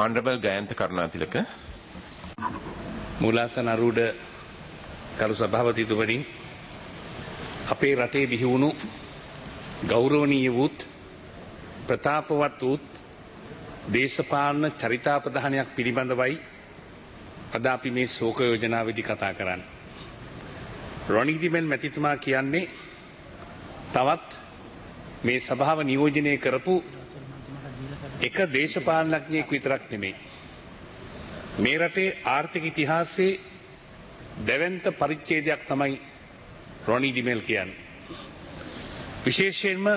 Honorable Jayantha Karunatilaka. මූලාසන අරූඪ කරු සභාපතිතුමනි අපේ රටේ බිහි වුණු ගෞරවනීය වූත් ප්‍රතාපවත් වූත් දේශපාලන චරිතාපදානයක් පිළිබඳවයි අද අපි මේ ශෝක යෝජනාවේදී කතා කරන්නේ. රොනිදිමෙල් මැතිතුමා කියන්නේ තවත් මේ සභාව නියෝජනය කරපු එක දේශපාලනඥයෙක් විතරක් නෙමෙයි. මේ රටේ ආර්ථික ඉතිහාසයේ දෙවන්ත පරිච්ඡේදයක් තමයි රොනිදිමෙල් කියන්නේ. විශේෂයෙන්ම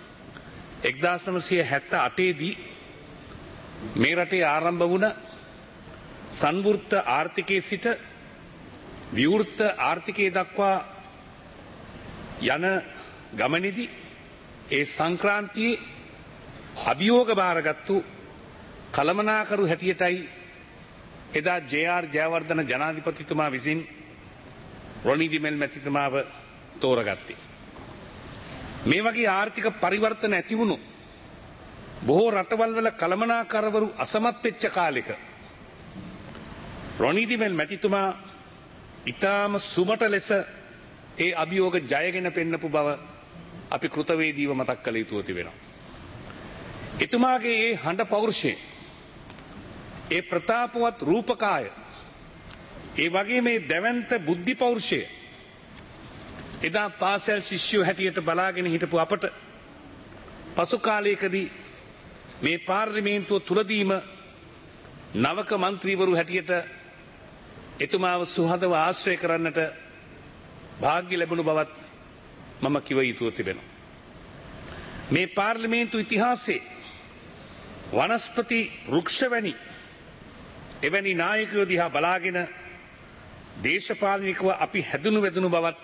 1978 දී මේ රටේ ආරම්භ වුණ සංවෘත්ත ආර්ථිකයේ සිට විවෘත ආර්ථිකයේ දක්වා යන ගමනේදී ඒ සංක්‍රාන්තියේ අභියෝග බාරගත්තු කළමනාකරු හැටියටයි එදා ජේ.ආර්. ජයවර්ධන ජනාධිපතිතුමා විසින් රොනිදිමෙල් මැතිතුමාව තෝරගත්තේ. මේ වගේ ආර්ථික පරිවර්තන ඇති වුණු බොහෝ රටවල් වල කළමනාකරවරු අසමත් වෙච්ච කාලෙක රොනිදිමෙල් මැතිතුමා ඊටාම සුමට ලෙස ඒ අභියෝග ජයගෙන පෙන්නපු බව අපි කෘතවේදීව මතක් කළ යුතුව තිබෙනවා. එතුමාගේ ඒ හඬ පෞරුෂය, ඒ ප්‍රතාපවත් රූපකාය, ඒ වගේ මේ දැවැන්ත බුද්ධි පෞරුෂය එදා පාසල් ශිෂ්‍යයෝ හැටියට බලාගෙන හිටපු අපට පසු කාලයකදී මේ පාර්ලිමේන්තුව තුලදීම නවක മന്ത്രിවරු හැටියට එතුමාව සුහදව ආශ්‍රය කරන්නට වාග්ය ලැබුණු බවත් මම කිව යුතුව තිබෙනවා. මේ පාර්ලිමේන්තු ඉතිහාසයේ වනස්පති වෘක්ෂ වැනි එවැනි නායකයෝ දිහා බලාගෙන දේශපාලනිකව අපි හැදුණු වැදුණු බවත්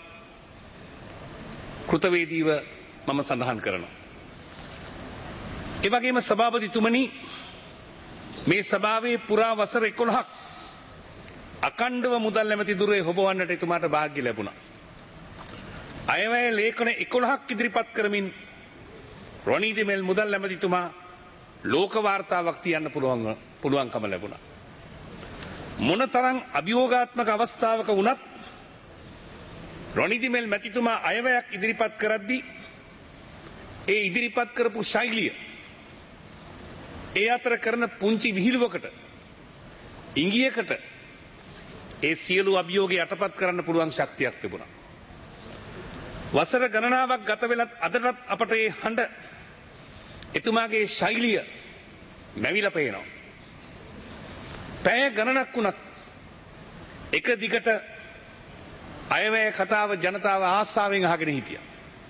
කෘතවේදීව මම සඳහන් කරනවා. ඒ වගේම සභාපතිතුමනි, මේ සභාවේ පුරා වසර 11ක් අකණ්ඩව මුදල් ඇමති දුරේ හොබවන්නට එතුමාට වාග්ය ලැබුණා. අයවැය ලේඛන 11ක් ඉදිරිපත් කරමින් රොනිදිමෙල් මුදල් ඇමතිතුමා ලෝක වාර්තාවක් තියන්න පුළුවන්කම ලැබුණා. මොනතරම් අභියෝගාත්මක අවස්ථාවක වුණත් රොනිදිමෙල් මැතිතුමා අයවැයක් ඉදිරිපත් කරද්දී ඒ ඉදිරිපත් කරපු ශෛලිය, ඒ අතර කරන පුංචි විහිළුවකට, ඉංගියකට ඒ සියලු අභියෝග යටපත් කරන්න පුළුවන් ශක්තියක් තිබුණා. වසර ගණනාවක් ගත වෙලත් අදටත් අපට ඒ හඬ, එතුමාගේ ශෛලිය මැවිලා පේනවා. පැය ගණනක් වුණත් එක දිගට අයවැය කතාව ජනතාව ආසාවෙන් අහගෙන හිටියා.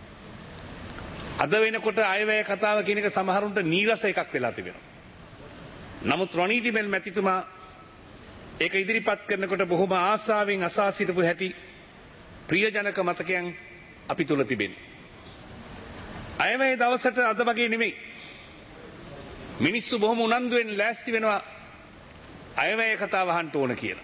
අද වෙනකොට අයවැය කතාව කියන එක සමහරුන්ට නීරස එකක් වෙලා තිබෙනවා. නමුත් රොනිදිමෙල් මැතිතුමා ඒක ඉදිරිපත් කරනකොට බොහොම ආසාවෙන් අසා සිටපු හැටි ප්‍රියජනක මතකයන් අපි තුල තිබෙනවා. අයවැය දවසට අද වගේ නෙමෙයි. මිනිස්සු බොහොම උනන්දුවෙන් ලෑස්ති වෙනවා අයවැය කතාව අහන්න ඕන කියලා.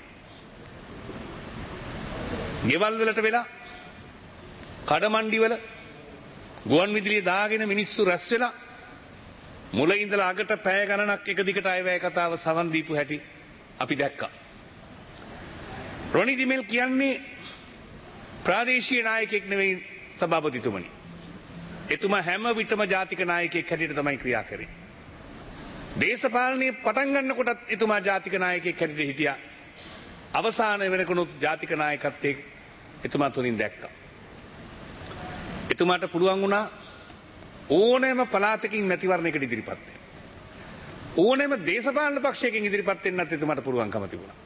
ගෙවල් වලට වෙලා, කඩමණ්ඩි වල, ගුවන් විදුලිය දාගෙන මිනිස්සු රැස් වෙලා මුල ඉඳලා අගට පැය ගණනක් එක දිගට අයවැය කතාව සවන් දීපු හැටි අපි දැක්කා. රොනිදිමෙල් කියන්නේ ප්‍රාදේශීය නායකයෙක් නෙවෙයි සභාපතිතුමනි. එතුමා හැම විටම ජාතික නායකයෙක් හැටියට තමයි ක්‍රියා කරේ. දේශපාලනයේ පටන් ගන්නකොටත් එතුමා ජාතික නායකයෙක් හැටියට හිටියා. අවසාන වෙනකොනුත් ජාතික නායකත්වයේ එතුමා තුලින් දැක්කා. එතුමාට පුළුවන් වුණා ඕනෑම පළාතකින් මැතිවරණයකට ඉදිරිපත් වෙන්න. ඕනෑම දේශපාලන පක්ෂයකින් ඉදිරිපත් වෙන්නත් එතුමාට පුළුවන්කම තිබුණා.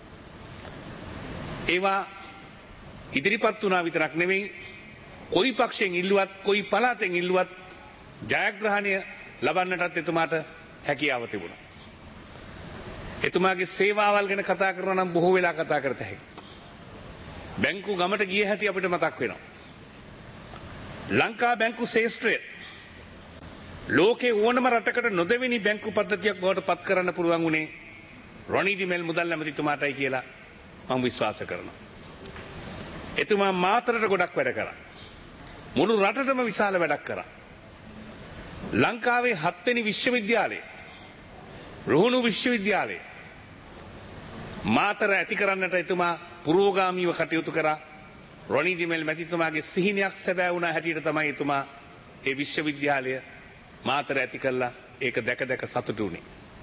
ඒවා ඉදිරිපත් වුණා විතරක් නෙවෙයි, කොයි පක්ෂයෙන් ඉල්ලුවත්, කොයි පළාතෙන් ඉල්ලුවත් ජයග්‍රහණය ලබන්නටත් එතුමාට හැකියාව තිබුණා. එතුමාගේ සේවාවල් ගැන කතා කරනවා නම් බොහෝ වෙලා කතා කරත හැකියි. බැංකු ගමට ගිය හැටි අපිට මතක් වෙනවා. ලංකා බැංකු ශේෂ්ත්‍රය ලෝකේ ඕනම රටකට නොදෙවෙනි බැංකු පද්ධතියක් බවට පත් කරන්න පුළුවන් උනේ රොනිදිමෙල් මුදල් ඇමතිතුමාටයි කියලා මම විශ්වාස කරනවා. එතුමා මාතරට ගොඩක් වැඩ කරා. මුළු රටටම විශාල වැඩක් කරා. ලංකාවේ 7 වෙනි විශ්වවිද්‍යාලය රුහුණු විශ්වවිද්‍යාලයේ මාතර ඇති කරන්නට එතුමා පුරෝගාමීව කටයුතු කරා. රොනි දිමෙල් මැතිතුමාගේ සිහිනයක් සැබෑ වුණා හැටියට තමයි එතුමා ඒ විශ්වවිද්‍යාලය මාතර ඇති කළා. ඒක දැක දැක සතුටු වුණේ.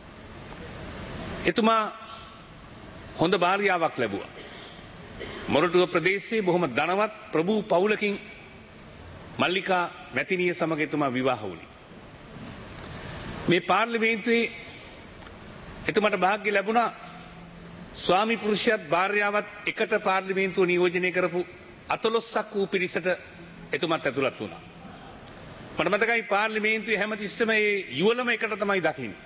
එතුමා හොඳ භාර්යාවක් ලැබුවා. මොරටුව ප්‍රදේශයේ බොහොම ධනවත් ප්‍රභූ පවුලකින් මල්ලිකා මැතිනිය සමග එතුමා විවාහ වුණේ. මේ පාර්ලිමේන්තුවේ එතුමාට වාසනාව ලැබුණා ස්වාමි පුරුෂයාත් භාර්යාවත් එකට පාර්ලිමේන්තුව නියෝජනය කරපු 14ක් වූ පිරිසට එතුමාත් ඇතුළත් වුණා. මට මතකයි පාර්ලිමේන්තුවේ හැමතිස්සෙම මේ යුවලම එකට තමයි දකින්නේ.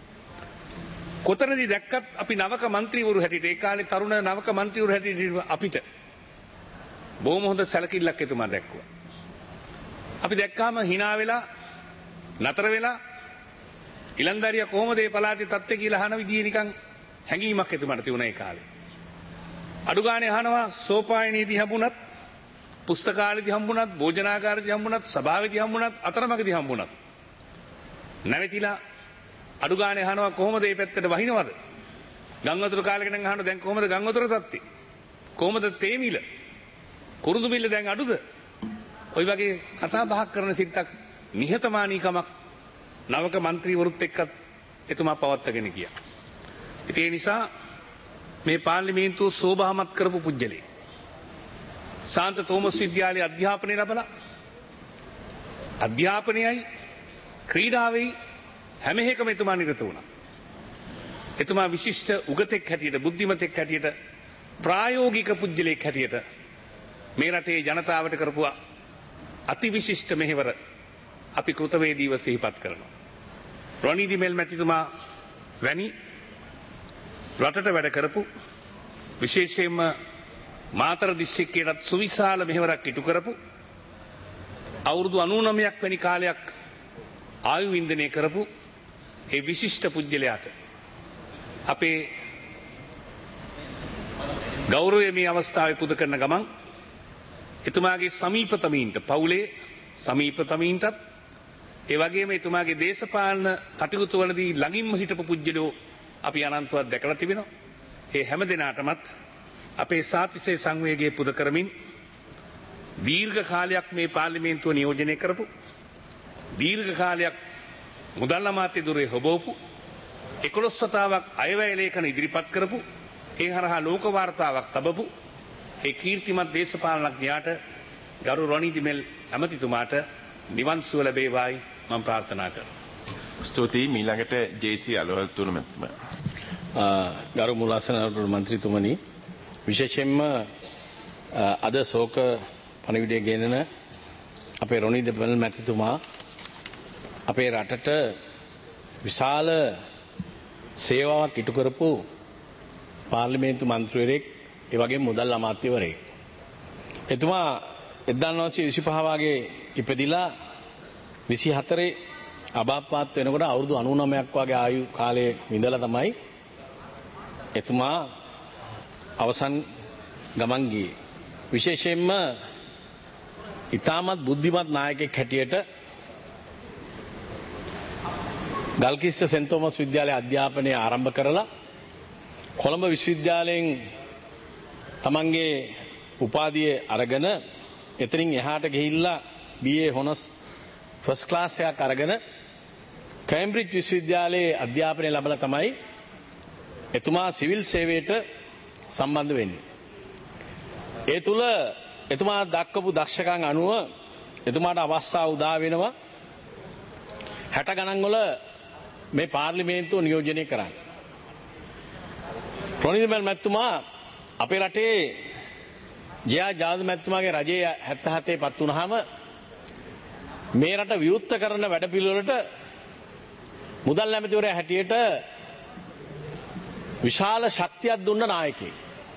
කොතනදී දැක්කත් අපි නවක മന്ത്രിවරු හැටියට ඒ කාලේ තරුණ නවක മന്ത്രിවරු හැටියට අපිට බොහොම හොඳ සැලකිල්ලක් එතුමා දැක්කුවා. අපි දැක්කාම hina වෙලා නතර වෙලා ඉලන්දාරියා කොහොමද මේ පළාතේ තත්ත්වය කියලා අහන විදිහේ නිකන් හැඟීමක් එතුමාට තිබුණා ඒ කාලේ. අඩු ගානේ අහනවා සෝපායනයේදී හම්බුණත්, පුස්තකාලේදී හම්බුණත්, භෝජනාගාරේදී හම්බුණත්, සභාවේදී හම්බුණත්, අතරමඟදී හම්බුණත්. නැවතිලා අඩු ගානේ අහනවා කොහොමද මේ පැත්තට වහිනවද? ගංගවතුර කාලෙක නම් අහනවා දැන් කොහොමද ගංගවතුර තත්ත්වය? කොහොමද තේ මිල? කුරුඳු මිල දැන් අඩුද? ওই වගේ කතා බහක් කරන සිත්තක් නිහතමානීකමක් නවක മന്ത്രിවරුත් එක්කත් එතුමා පවත්වාගෙන ගියා. ඒ නිසා මේ පාර්ලිමේන්තුව සෝභාමත් කරපු පුජ්‍යලේ. සාන්ත තෝමස් විද්‍යාලයේ අධ්‍යාපනය ලැබලා අධ්‍යාපනයයි ක්‍රීඩාවෙයි හැම එකම එතුමා නිරත වුණා. එතුමා විශිෂ්ට උගතෙක් හැටියට, බුද්ධිමතෙක් හැටියට, ප්‍රායෝගික පුජ්‍යලෙක් හැටියට මේ රටේ ජනතාවට කරපු අතිවිශිෂ්ට මෙහෙවර අපි කෘතවේදීව සිහිපත් කරනවා. රොනි දිමෙල් මැතිතුමා වැනි රටට වැඩ කරපු විශේෂයෙන්ම මාතර දිස්ත්‍රික්කයටත් සුවිශාල මෙහෙවරක් ඉටු කරපු අවුරුදු 99ක් වැනි කාලයක් ආයු වින්දනය කරපු ඒ විශිෂ්ට පුජ්‍යලයාට අපේ ගෞරවය මේ අවස්ථාවේ පුද කරන ගමන් එතුමාගේ සමීපතමීන්ට පවුලේ සමීපතමීන්ටත් ඒ වගේම එතුමාගේ දේශපාලන කටයුතු වලදී ළඟින්ම හිටපු පුජ්‍යලෝ අපි අනන්තවත් දැකලා තිබෙනවා. ඒ හැම දිනාටමත් අපේ සාතිසේ සංවේගයේ පුද කරමින් දීර්ඝ කාලයක් මේ පාර්ලිමේන්තුව නියෝජනය කරපු දීර්ඝ කාලයක් මුදල් අමාත්‍ය දුරේ හොබවපු 11 වතාවක් අයවැය ලේඛන ඉදිරිපත් කරපු ඒ හරහා ලෝක වාර්තාවක් තබපු ඒ කීර්තිමත් දේශපාලනඥයාට ගරු රොනි දිමෙල් ඇමතිතුමාට නිවන් සුව ලැබේවායි මම ප්‍රාර්ථනා කරනවා. ස්තුතියි. මීළඟට ජේ.සී. අලෝහල් තුනුමැතිතුමා. ගරු මුලාසන මන්ත්‍රීතුමනි, විශේෂයෙන්ම අද ශෝක පණිවිඩය ගෙනන අපේ රොනි දිමෙල් මැතිතුමා අපේ රටට විශාල සේවාවක් ඉටු කරපු පාර්ලිමේන්තු මන්ත්‍රීවරයෙක්, ඒ වගේම මුදල් අමාත්‍යවරයෙක්. එතුමා 1925 වගේ ඉපදිලා 24 අභාප්‍රාප්ත වෙනකොට අවුරුදු 99ක් වගේ ආයු කාලයේ විඳලා තමයි එතුමා අවසන් ගමන් ගියේ. විශේෂයෙන්ම ඉතාමත් බුද්ධිමත් නායකයෙක් හැටියට ගල්කිස්ස සෙන්ට් තෝමස් විද්‍යාලයේ අධ්‍යාපනය ආරම්භ කරලා කොළඹ විශ්වවිද්‍යාලයෙන් තමන්ගේ උපාධිය අරගෙන එතනින් එහාට ගිහිල්ලා BA හොනර්ස් ෆස්ට් ක්ලාස් එකක් අරගෙන කැම්බ්‍රිජ් විශ්වවිද්‍යාලයේ අධ්‍යාපනය ලැබලා තමයි එතුමා සිවිල් සේවයට සම්බන්ධ වෙන්නේ. ඒ තුල එතුමා දක්වපු දක්ෂකම් අනුව එතුමාට අවස්ථාව උදා වෙනවා 60 ගණන් වල මේ පාර්ලිමේන්තුව නියෝජනය කරන්න. රොනි දිමෙල් මැතිතුමා අපේ රටේ ජයා ජාදු මැතිතුමාගේ රජය 77 පත් වුණාම මේ රට විවෘත කරන වැඩපිළිවෙලට මුදල් ඇමතිවරයා හැටියට විශාල ශක්තියක් දුන්න නායකයෙක්.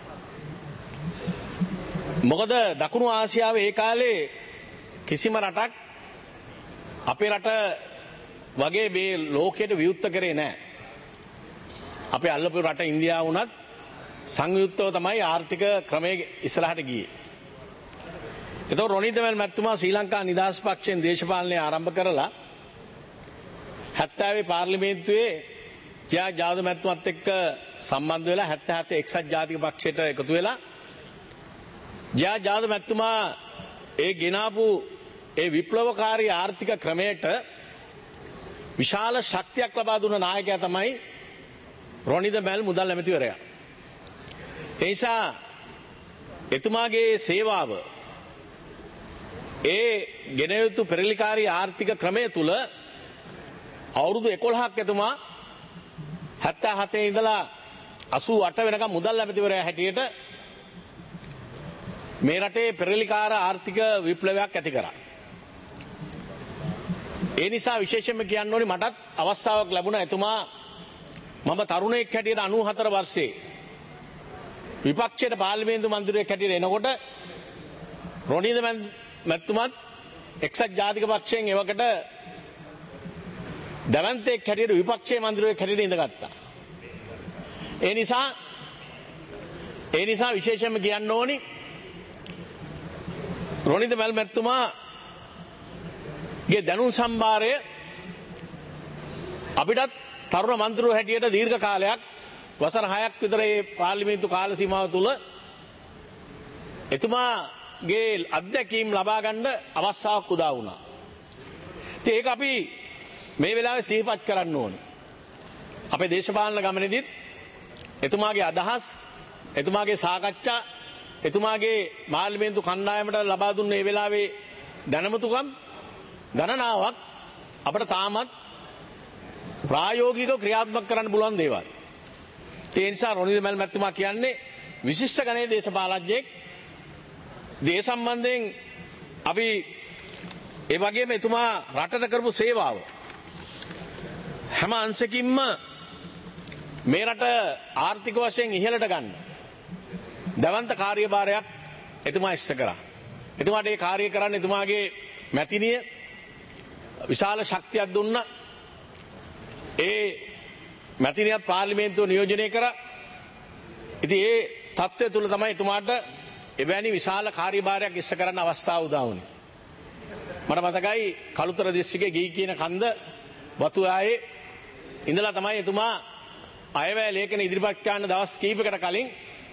මොකද දකුණු ආසියාවේ ඒ කාලේ කිසිම රටක් අපේ රට වගේ මේ ලෝකයට විවෘත කරේ නැහැ. අපේ අල්ලපු රට ඉන්දියාව වුණත් සංයුක්තව තමයි ආර්ථික ක්‍රමයේ ඉස්සරහට ගියේ. එතකොට රොනි දිමෙල් මැතිතුමා ශ්‍රී ලංකා නිදහස් පක්ෂයෙන් දේශපාලනය ආරම්භ කරලා 70 පාර්ලිමේන්තුවේ ජයා ජාදු මැතිතුමත් එක්ක සම්බන්ධ වෙලා 77 එක්සත් ජාතික පක්ෂයට එකතු වෙලා ජයා ජාදු මැතිතුමා ඒ ගෙනාපු ඒ විප්ලවකාරී ආර්ථික ක්‍රමයට විශාල ශක්තියක් ලබා දුන්න නායකයා තමයි රොනිද මැල් මුදල් ඇමතිවරයා. ඒ නිසා එතුමාගේ සේවාව ඒ ගෙන යුතු පෙරලිකාරී ආර්ථික ක්‍රමය තුල අවුරුදු 11ක් එතුමා 77 ඉඳලා 88 වෙනකම් මුදල් ඇමතිවරයා හැටියට මේ රටේ පෙරලිකාර ආර්ථික විප්ලවයක් ඇති කරා. ඒ නිසා විශේෂයෙන්ම කියන්න ඕනේ මටත් අවස්ථාවක් ලැබුණා එතුමා මම තරුණයෙක් හැටියට 94 වර්ෂයේ විපක්ෂයේ පාර්ලිමේන්තු මන්ත්‍රීයෙක් හැටියට එනකොට රොනිද මැතිතුමත් එක්සත් ජාතික පක්ෂයෙන් එවකට දවන්තෙක් හැටියට විපක්ෂයේ මන්ත්‍රීයෙක් හැටියට ඉඳගත්තා. ඒ නිසා විශේෂයෙන්ම කියන්න ඕනි රොනිද මැතිතුමාගේ දැනුම් සම්භාරය අපිටත් තරුණ මන්ත්‍රීවරු හැටියට දීර්ඝ කාලයක් වසර 6ක් විතර මේ පාර්ලිමේන්තු කාල සීමාව තුල එතුමාගේ අත්දැකීම් ලබා ගන්න අවස්ථාවක් උදා වුණා. ඉතින් ඒක අපි මේ වෙලාවේ සිහිපත් කරන්න ඕනේ. අපේ දේශපාලන ගමනේදීත් එතුමාගේ අදහස්, එතුමාගේ සාකච්ඡා, එතුමාගේ පාර්ලිමේන්තු කණ්ඩායමට ලබා දුන්න මේ වෙලාවේ දැනුමතුකම් ගණනාවක් අපිට තාමත් ප්‍රායෝගිකව ක්‍රියාත්මක කරන්න පුළුවන් දේවල්. ඒ නිසා රොනිද මැල් මැතිතුමා කියන්නේ විශිෂ්ට ගණයේ දේශපාලඥයෙක්. දේ සම්බන්ධයෙන් අපි ඒ වගේම එතුමා රටට කරපු සේවාව හැම අංශකින්ම මේ රට ආර්ථික වශයෙන් ඉහළට ගන්න දවන්ත කාර්යභාරයක් එතුමා ඉෂ්ට කරා. එතුමාට ඒ කාර්යය කරන්න එතුමාගේ මැතිනිය විශාල ශක්තියක් දුන්නා. ඒ මැතිනියත් පාර්ලිමේන්තුව නියෝජනය කරා. ඉතින් ඒ තත්ත්වය තුල තමයි එතුමාට එවැනි විශාල කාර්යභාරයක් ඉෂ්ට කරන්න අවස්ථාව උදා වුණේ. මට මතකයි කළුතර දිස්ත්‍රික්කයේ ගී කියන කන්ද වතුආයේ ඉඳලා තමයි එතුමා අයවැය ලේඛන ඉදිරිපත් කරන දවස් කීපයකට කලින්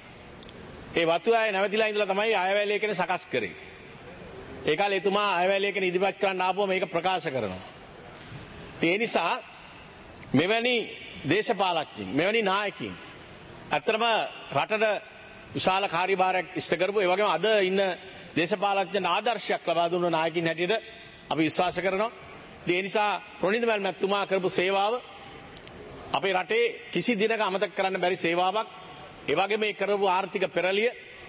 ඒ වතුආයේ නැවතිලා ඉඳලා තමයි අයවැය ලේඛන සකස් කරේ. ඒ කාලේ එතුමා අයවැය ලේඛන ඉදිරිපත් කරන්න ආපුවම මේක ප්‍රකාශ කරනවා. ඒ නිසා මෙවැනි දේශපාලඥයින් මෙවැනි නායකයින් අත්‍තරම රටට විශාල කාර්යභාරයක් ඉෂ්ට කරපු ඒ වගේම අද ඉන්න දේශපාලඥයන් ආදර්ශයක් ලබා දුන්න නායකින් හැටියට අපි විශ්වාස කරනවා. ඒ නිසා රොනිද මැල් මැතිතුමා කරපු සේවාව අපේ රටේ කිසි දිනක අමතක කරන්න බැරි සේවාවක්. ඒ වගේම මේ කරපු ආර්ථික පෙරළිය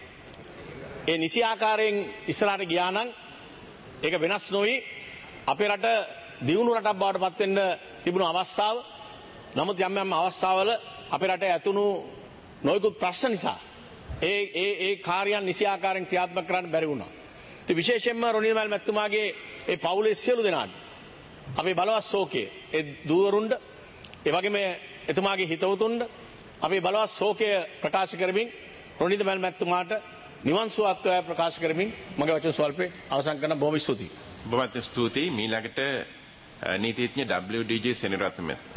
ඒ නිසි ආකාරයෙන් ඉස්සරහට ගියා නම් ඒක වෙනස් නොවි අපේ රට දියුණු රටක් බවට පත් වෙන්න තිබුණු අවස්ථාව. නමුත් යම් යම් අවස්ථාවල අපේ රටේ ඇතුණු නොයෙකුත් ප්‍රශ්න නිසා ඒ කාර්යයන් නිසි ආකාරයෙන් ක්‍රියාත්මක කරන්න බැරි වුණා. ඉතින් විශේෂයෙන්ම රොනිද මැල් මැතිතුමාගේ ඒ පවුලේ සියලු දෙනාට අපේ බලවත් ශෝකය ඒ දූවරුන්ට ඒ වගේම එතුමාගේ හිතවතුන්ට අපේ බලවත් ශෝකය ප්‍රකාශ කරමින් රොනිද මැල් මැතිතුමාට නිවන් සුවත්වය ප්‍රකාශ කරමින් මගේ වචන ස්වල්පේ අවසන් කරන බොහොම ස්තුතියි. බොහොමත් ස්තුතියි. මීළඟට නීතිඥ WDJ සෙනරත්න මැතිතුමා.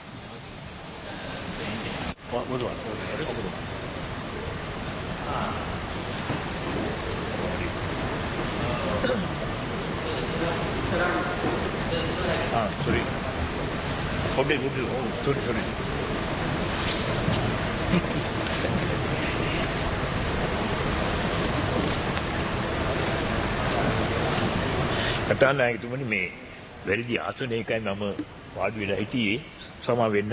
sorry. sorry. කතානායකතුමනි මේ වැරදි ආසනයකයි මම වාඩි වෙලා හිටියේ සමා වෙන්න.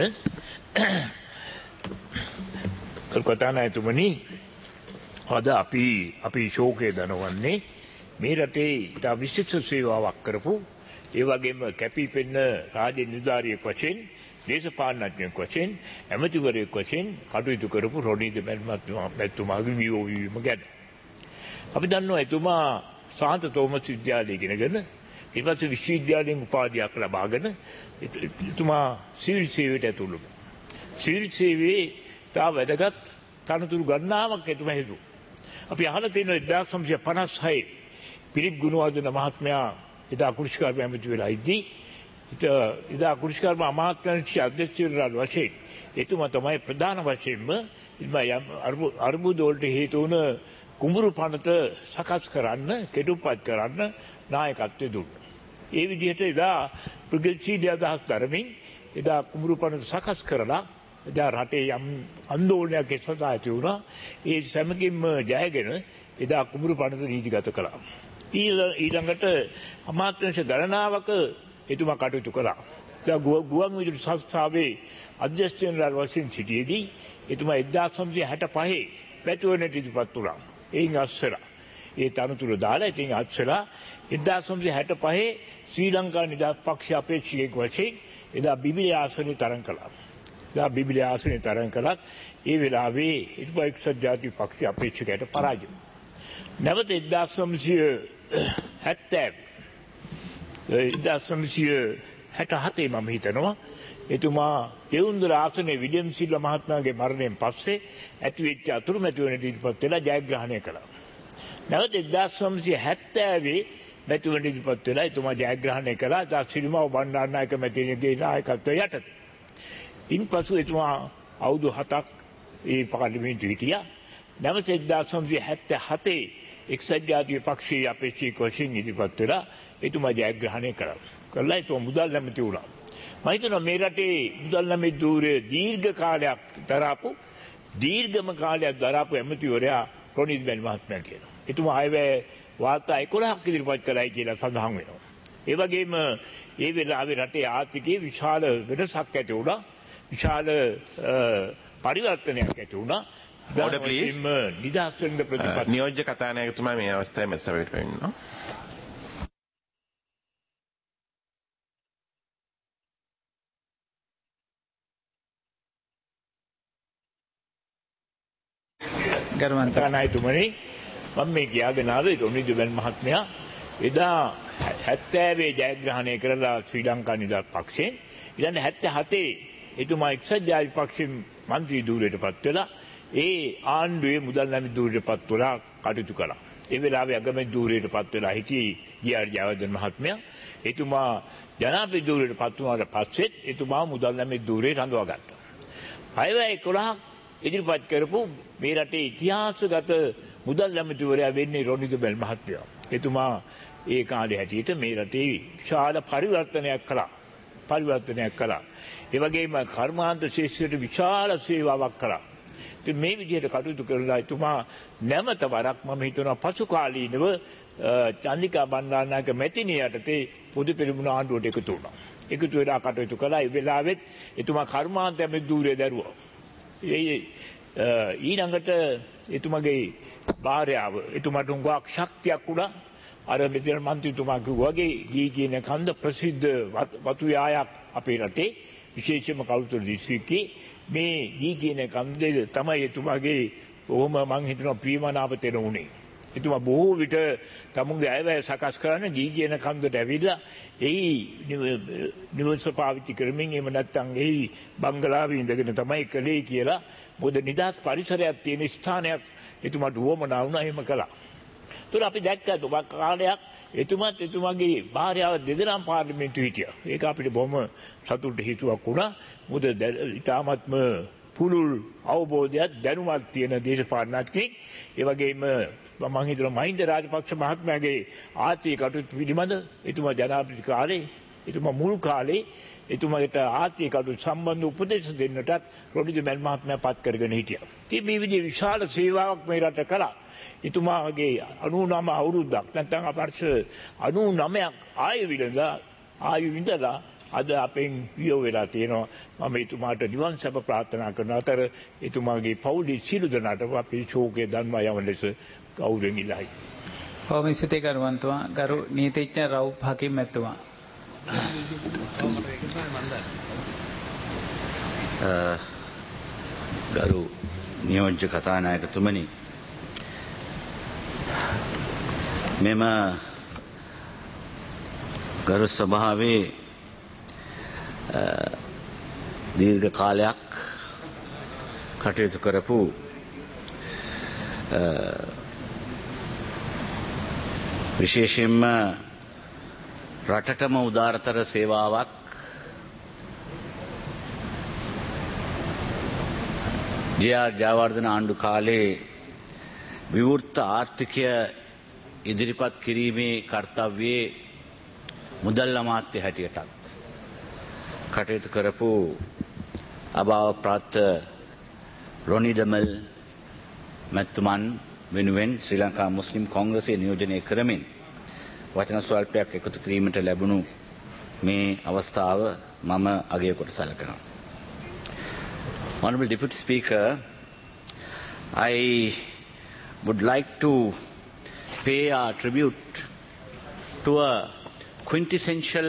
කතානායකතුමනි අද අපි ශෝකය දනවන්නේ මේ රටේ ඉතා විශිෂ්ට සේවාවක් කරපු ඒ වගේම කැපී පෙනෙන රාජ්‍ය නිලධාරියෙක් වශයෙන් දේශපාලනඥයෙක් වශයෙන් ඇමතිවරයෙක් වශයෙන් කටයුතු කරපු රොනිද මැතිතුමාගේ වියෝ වීම ගැන. අපි දන්නවා එතුමා සාන්ත තෝමස් විද්‍යාලයේ ඉගෙනගෙන ඊට පස්සේ විශ්වවිද්‍යාලයෙන් උපාධියක් ලබාගෙන එතුමා සිවිල් සේවයට ඇතුළු වුණා. සිවිල් සේවයේ තා වැදගත් තනතුරු ගණනාවක් එතුමා හිතුවා. අපි අහලා තියෙනවා 1956 පිලිප් ගුණවර්ධන මහත්මයා එදා කෘෂිකාර්ය ඇමති වෙලා ඉද්දී ඉදා කෘෂිකර්ම අමාත්‍යාංශ අධ්‍යක්ෂකවරයාට වශයෙන් එතුමා තමයි ප්‍රධාන වශයෙන්ම අර්බුද වලට හේතු වුණ කුඹුරු පනත සකස් කරන්න, කෙටුපත් කරන්න නායකත්වය දුන්නා. ඒ විදිහට එදා ප්‍රගතිශීලී අදහස් ධර්මයෙන් එදා කුඹුරු පනත සකස් කරලා එදා රටේ යම් ආందోලනයක් එක්සතා ඇති වුණා. ඒ සමගින්ම ජයගෙන එදා කුඹුරු පනත නීතිගත කළා. ඊළඟට අමාත්‍යාංශ ගණනාවක එතුමා කටයුතු කළා. දැන් ගුවන් විදුලි සංස්ථාවේ අධ්‍යක්ෂකවරයා වශයෙන් සිටියේදී එතුමා 1965 පැතුවනට ඉදිරිපත් වුණා. එයින් අස්සලා ඒ තනතුර දාලා ඉතින් අස්සලා 1965 ශ්‍රී ලංකා නිදහස් පක්ෂ අපේක්ෂකයෙක් වශයෙන් එදා බිබිලි ආසනේ තරඟ කළා. එදා බිබිලි ආසනේ තරඟ කළත් ඒ වෙලාවේ එතුමා එක්සත් ජාතික පක්ෂ අපේක්ෂකයට පරාජය වුණා. නැවත 1967 මම හිතනවා එතුමා දෙවුන්දර ආසනයේ විලියම් සිල්වා මහත්මයාගේ මරණයෙන් පස්සේ ඇතිවෙච්ච අතුරුමැති වෙන ඉදිරිපත් වෙලා ජයග්‍රහණය කළා. නැවත 1970 මැතිවරණ ඉදිරිපත් වෙලා එතුමා ජයග්‍රහණය කළා. දා සිරිමාව බණ්ඩාරනායක මැතිණියගේ නායකත්වය යටතේ. ඉන්පසු එතුමා අවුරුදු 7ක් ඒ පාර්ලිමේන්තුවේ හිටියා. නැවත 1977 එක්සත් ජාතික පක්ෂයේ අපේක්ෂක වශයෙන් ඉදිරිපත් වෙලා එතුමා ජයග්‍රහණය කළා. කළා එතුමා මුදල් නැමැති වුණා. මම හිතනවා මේ රටේ මුදල් නැමැති ධූරය දීර්ඝ කාලයක් දීර්ඝම කාලයක් දරාපු ඇමතිවරයා රොනිල් බෙන් මහත්මයා කියනවා. එතුමා ආයවැය වාර්තා 11ක් ඉදිරිපත් කළයි කියලා සඳහන් වෙනවා. ඒ වගේම ඒ වෙලාවේ රටේ ආර්ථිකයේ විශාල වෙනසක් ඇති වුණා. විශාල පරිවර්තනයක් ඇති වුණා. Order please. නිදහස් වෙන ප්‍රතිපත්ති නියෝජ්‍ය කතානායකතුමා මේ අවස්ථාවේ මෙත් සභාවට පැමිණෙනවා. ගරුවන්තනායතුමනි මම මේ කියාගෙන ආවේ රොනිල් බෙන් මහත්මයා එදා 70 ජයග්‍රහණය කරලා ශ්‍රී ලංකා නිදහස් පක්ෂයෙන් ඊළඟ 77 එතුමා එක්සත් ජාතික පක්ෂයෙන් മന്ത്രി ධූරයටපත් වෙලා ඒ ආණ්ඩුවේ මුදල් නැමැති ධූරයටපත් වෙලා කටයුතු කළා. ඒ වෙලාවේ අගමැති ධූරයටපත් වෙලා හිටියේ ජී.ආර්. ජයවර්ධන මහත්මයා. එතුමා ජනාධිපති ධූරයටපත් වුණාට පස්සෙත් එතුමා මුදල් නැමැති ධූරේ රඳවා ගත්තා. අයවැය 11ක් ඉදිරිපත් කරපු මේ රටේ ඉතිහාසගත මුදල් ඇමතිවරයා වෙන්නේ රොනිල් බෙන් මහත්මයා. එතුමා ඒ කාලේ හැටියට මේ රටේ විශාල පරිවර්තනයක් කළා. ඒ වගේම කර්මාන්ත ශාස්ත්‍රයේ විශාල සේවාවක් කළා. ඉතින් මේ විදිහට කටයුතු කරලා එතුමා නැවත වරක් මම හිතනවා පසු කාලීනව චන්දිකා බණ්ඩාරනායක මැතිණිය යටතේ පොදු පෙරමුණ ආණ්ඩුවට එකතු වුණා. එකතු වෙලා කටයුතු කළා. ඒ වෙලාවෙත් එතුමා කර්මාන්ත ඇමති ධූරය දැරුවා. ඊළඟට එතුමගේ භාර්යාව එතුමාට උඟක් ශක්තියක් වුණා. අර මෙතන මන්ත්‍රීතුමා කිව්වා වගේ ගී කියන කන්ද ප්‍රසිද්ධ වතු යායක් අපේ රටේ විශේෂයෙන්ම කළුතර දිස්ත්‍රික්කයේ මේ ගී කියන කන්දේ තමයි එතුමාගේ බොහොම මං හිතනවා ප්‍රියමනාප තැන උනේ. එතුමා බොහෝ විට තමුන්ගේ අයවැය සකස් කරන්න ගී කියන කන්දට ඇවිල්ලා එහි නිවස පාවිච්චි කරමින් එහෙම නැත්නම් එහි බංගලාවේ ඉඳගෙන තමයි කළේ කියලා මොකද නිදහස් පරිසරයක් තියෙන ස්ථානයක් එතුමාට වුවමනා වුණා එහෙම කළා. ඒතර අපි දැක්කා තුමා කාලයක් එතුමාත් එතුමාගේ භාර්යාව දෙදෙනාම පාර්ලිමේන්තුවේ හිටියා. ඒක අපිට බොහොම සතුටු හේතුවක් වුණා. මොකද ඊටාත්ම පුළුල් අවබෝධයක් දැනුමක් තියෙන දේශපාලනඥයෙක්. ඒ වගේම මම හිතනවා මහින්ද රාජපක්ෂ මහත්මයාගේ ආර්ථික කටයුතු පිළිබඳ එතුමා ජනාධිපති කාලේ එතුමා මුල් කාලේ එතුමාට ආර්ථික කටයුතු සම්බන්ධ උපදෙස් දෙන්නටත් රොනිල් බෙන් මහත්මයා පත් කරගෙන හිටියා. ඉතින් මේ විදිහේ විශාල සේවාවක් මේ රට කළා. එතුමාගේ 99 අවුරුද්දක් නැත්නම් අපර්ෂ 99ක් ආයු විඳලා අද අපෙන් වියෝ වෙලා තියෙනවා. මම එතුමාට නිවන් සැප ප්‍රාර්ථනා කරන අතර එතුමාගේ පවුලේ සියලු දෙනාට අපි ශෝකය දන්වා යවන ලෙස ගෞරවයෙන් ඉල්ලයි. ඔව් මිසිතේ කරුවන්තුමා ගරු නීතිඥ රවුප් හකීම් මැතිතුමා. ගරු නියෝජ්‍ය කතානායකතුමනි මෙම ගරු සභාවේ දීර්ඝ කාලයක් කටයුතු කරපු විශේෂයෙන්ම රටටම උදාරතර සේවාවක් ජේ.ආර්. ජයවර්ධන ආණ්ඩු කාලේ විවෘත ආර්ථිකය ඉදිරිපත් කිරීමේ කර්තව්‍යයේ මුදල් අමාත්‍ය හැටියටත් කටයුතු කරපු අභාවප්‍රාප්ත රොනි ඩමල් මැතිතුමන් වෙනුවෙන් ශ්‍රී ලංකා මුස්ලිම් කොංග්‍රසය නියෝජනය කරමින් වචන ස්වල්පයක් එකතු කිරීමට ලැබුණු මේ අවස්ථාව මම අගය කොට සැලකනවා. Honorable Deputy Speaker, I would like to pay our tribute to a quintessential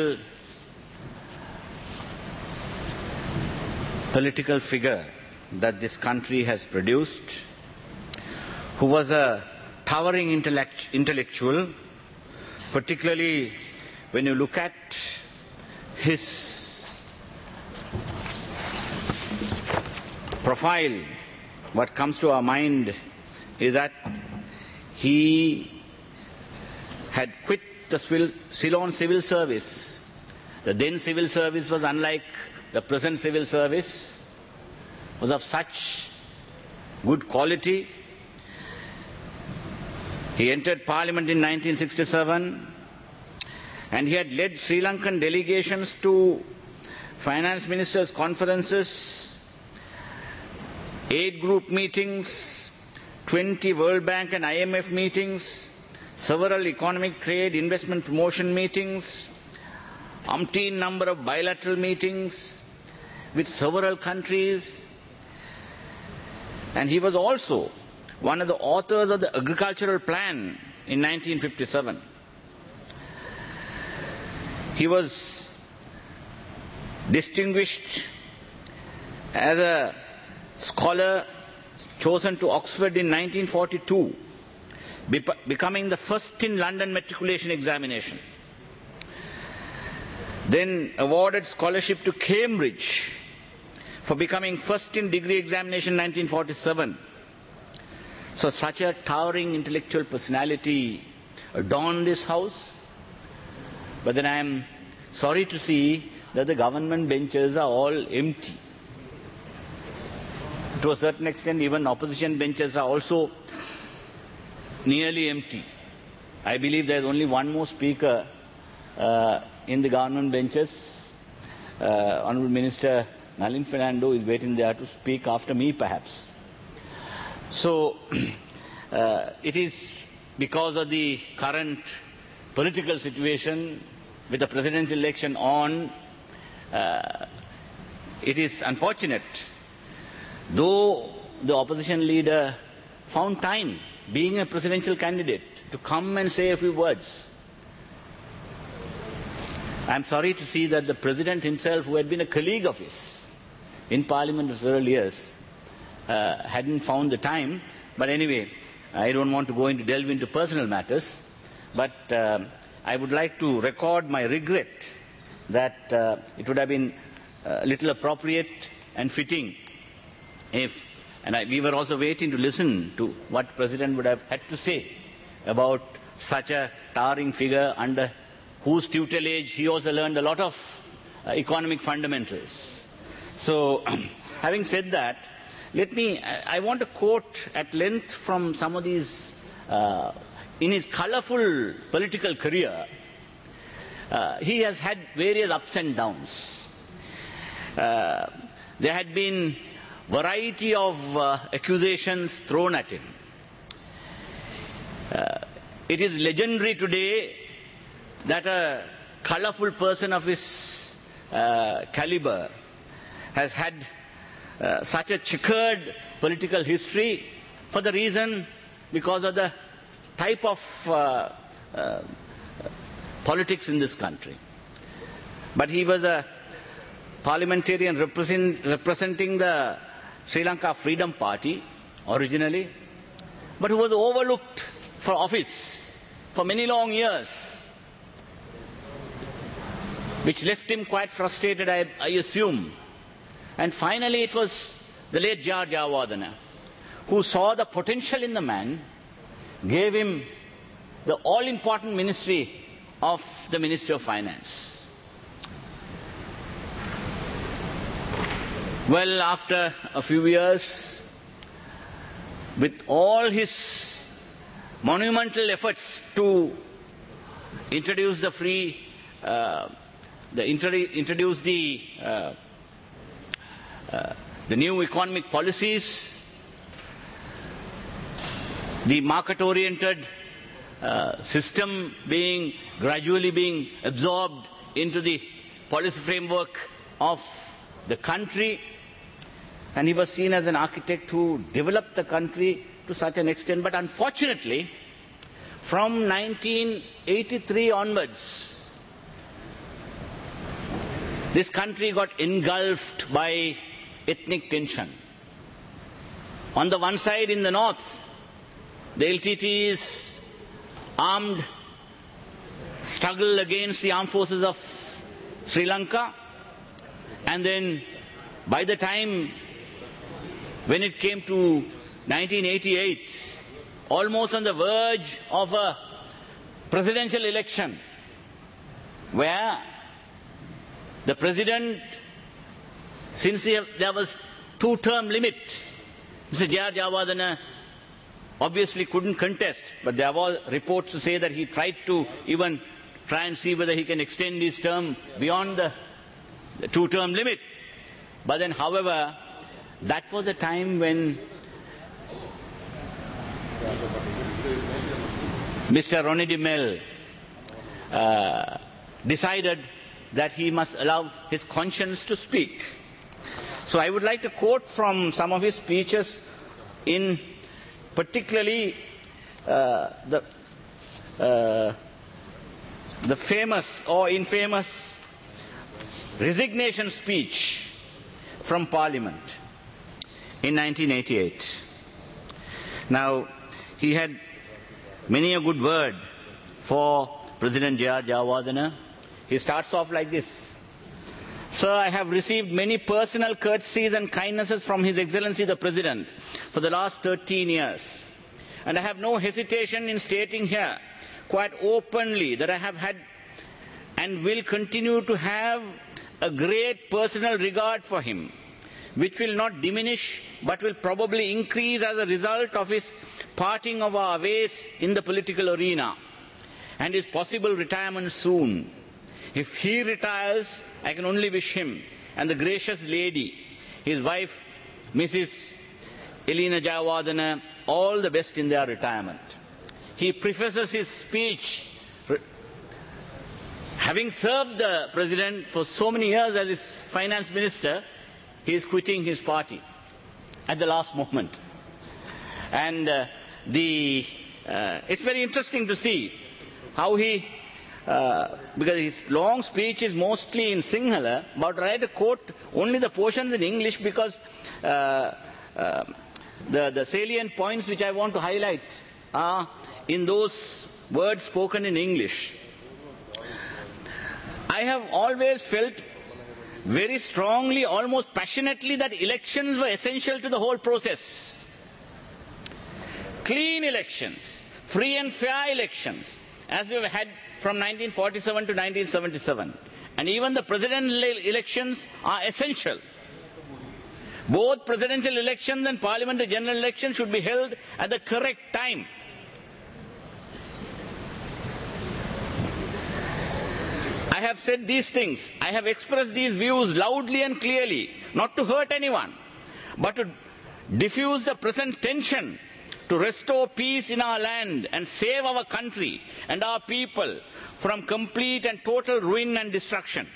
political figure that this country has produced, who was a towering intellectual, particularly when you look at his profile. What comes to our mind is that he had quit the Ceylon civil service. The then civil service was unlike the present civil service, was of such good quality. He entered Parliament in 1967 and he had led Sri Lankan delegations to finance ministers' conferences, 8 group meetings, 20 World Bank and IMF meetings, several economic trade investment promotion meetings, umpteen number of bilateral meetings with several countries, and he was also one of the authors of the agricultural plan in 1957. He was distinguished as a scholar chosen to Oxford in 1942, becoming the first in London matriculation examination. Then awarded scholarship to Cambridge for becoming first in degree examination 1947. So such a towering intellectual personality adorned this house. But then I am sorry to see that the government benches are all empty. To a certain extent, even opposition benches are also nearly empty. I believe there is only one more speaker in the government benches. Honourable Minister Nalin Fernando is waiting there to speak after me, perhaps. So, it is because of the current political situation with the presidential election on, it is unfortunate. Though the opposition leader found time, being a presidential candidate, to come and say a few words, I am sorry to see that the president himself, who had been a colleague of his in Parliament for several years, hadn't found the time. But anyway, I don't want to go into delve into personal matters, but I would like to record my regret that it would have been a little appropriate and fitting if, and we were also waiting to listen to what the President would have had to say about such a towering figure under whose tutelage he also learned a lot of economic fundamentals. So, having said that, I want to quote at length from some of these, in his colourful political career, he has had various ups and downs. There had been variety of accusations thrown at him. It is legendary today that a colourful person of his caliber has had such a checkered political history for the reason because of the type of politics in this country. But he was a parliamentarian representing the Sri Lanka Freedom Party originally, but who was overlooked for office for many long years, which left him quite frustrated, I assume. And finally it was the late J.R. Jayawardena who saw the potential in the man, gave him the all-important ministry of the Ministry of Finance. Well, after a few years, with all his monumental efforts to introduce the new economic policies, the market-oriented system gradually being absorbed into the policy framework of the country, and he was seen as an architect who developed the country to such an extent. But unfortunately, from 1983 onwards, this country got engulfed by ethnic tension. On the one side, in the north, the LTTE's armed struggle against the armed forces of Sri Lanka, and then by the time when it came to 1988, almost on the verge of a presidential election, where the president, since there was two-term limit, Mr. J.R. Jayawardena obviously couldn't contest, but there were reports to say that he tried to even try and see whether he can extend his term beyond the two-term limit. But then, however, that was a time when Mr. Ronnie de Mel decided that he must allow his conscience to speak. So I would like to quote from some of his speeches, in particularly the famous or infamous resignation speech from Parliament in 1988. Now, he had many a good word for President J.R. Jayawardena. He starts off like this: Sir, I have received many personal courtesies and kindnesses from His Excellency the President for the last 13 years. And I have no hesitation in stating here quite openly that I have had and will continue to have a great personal regard for him, which will not diminish but will probably increase as a result of his parting of our ways in the political arena and his possible retirement soon. If he retires, I can only wish him and the gracious lady, his wife, Mrs. Elena Jayawardena, all the best in their retirement. He prefaces his speech, having served the President for so many years as his finance minister, he is quitting his party at the last moment. And it's very interesting to see how he, because his long speech is mostly in Sinhala, but I try to quote only the portions in English because the salient points which I want to highlight are in those words spoken in English. I have always felt very strongly, almost passionately, that elections were essential to the whole process. Clean elections, free and fair elections, as we have had from 1947 to 1977. And even the presidential elections are essential. Both presidential elections and parliamentary general elections should be held at the correct time. I have said these things, I have expressed these views loudly and clearly, not to hurt anyone, but to diffuse the present tension, to restore peace in our land and save our country and our people from complete and total ruin and destruction.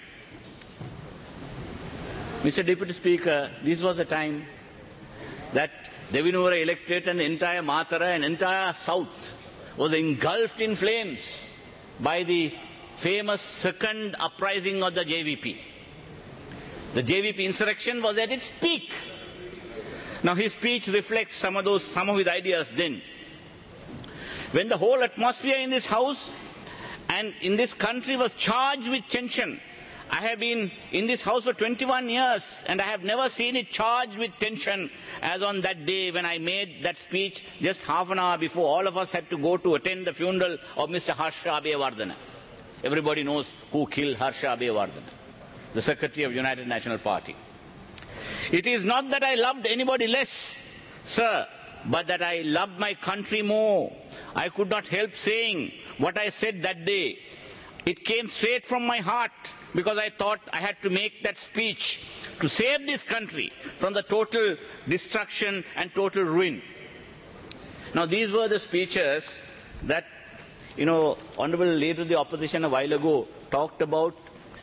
Mr. Deputy Speaker, this was a time that Devinura electorate and the entire Matara and entire South was engulfed in flames by the famous second uprising of the JVP. The JVP insurrection was at its peak. Now his speech reflects some of his ideas then. When the whole atmosphere in this house and in this country was charged with tension, I have been in this house for 21 years and I have never seen it charged with tension as on that day when I made that speech just half an hour before all of us had to go to attend the funeral of Mr. Harsha Abeyewardena. Everybody knows who killed Harsha Abeyewardena, the Secretary of United National Party. It is not that I loved anybody less, sir, but that I loved my country more. I could not help saying what I said that day. It came straight from my heart because I thought I had to make that speech to save this country from the total destruction and total ruin. Now, these were the speeches that, Honorable Leader of the Opposition a while ago talked about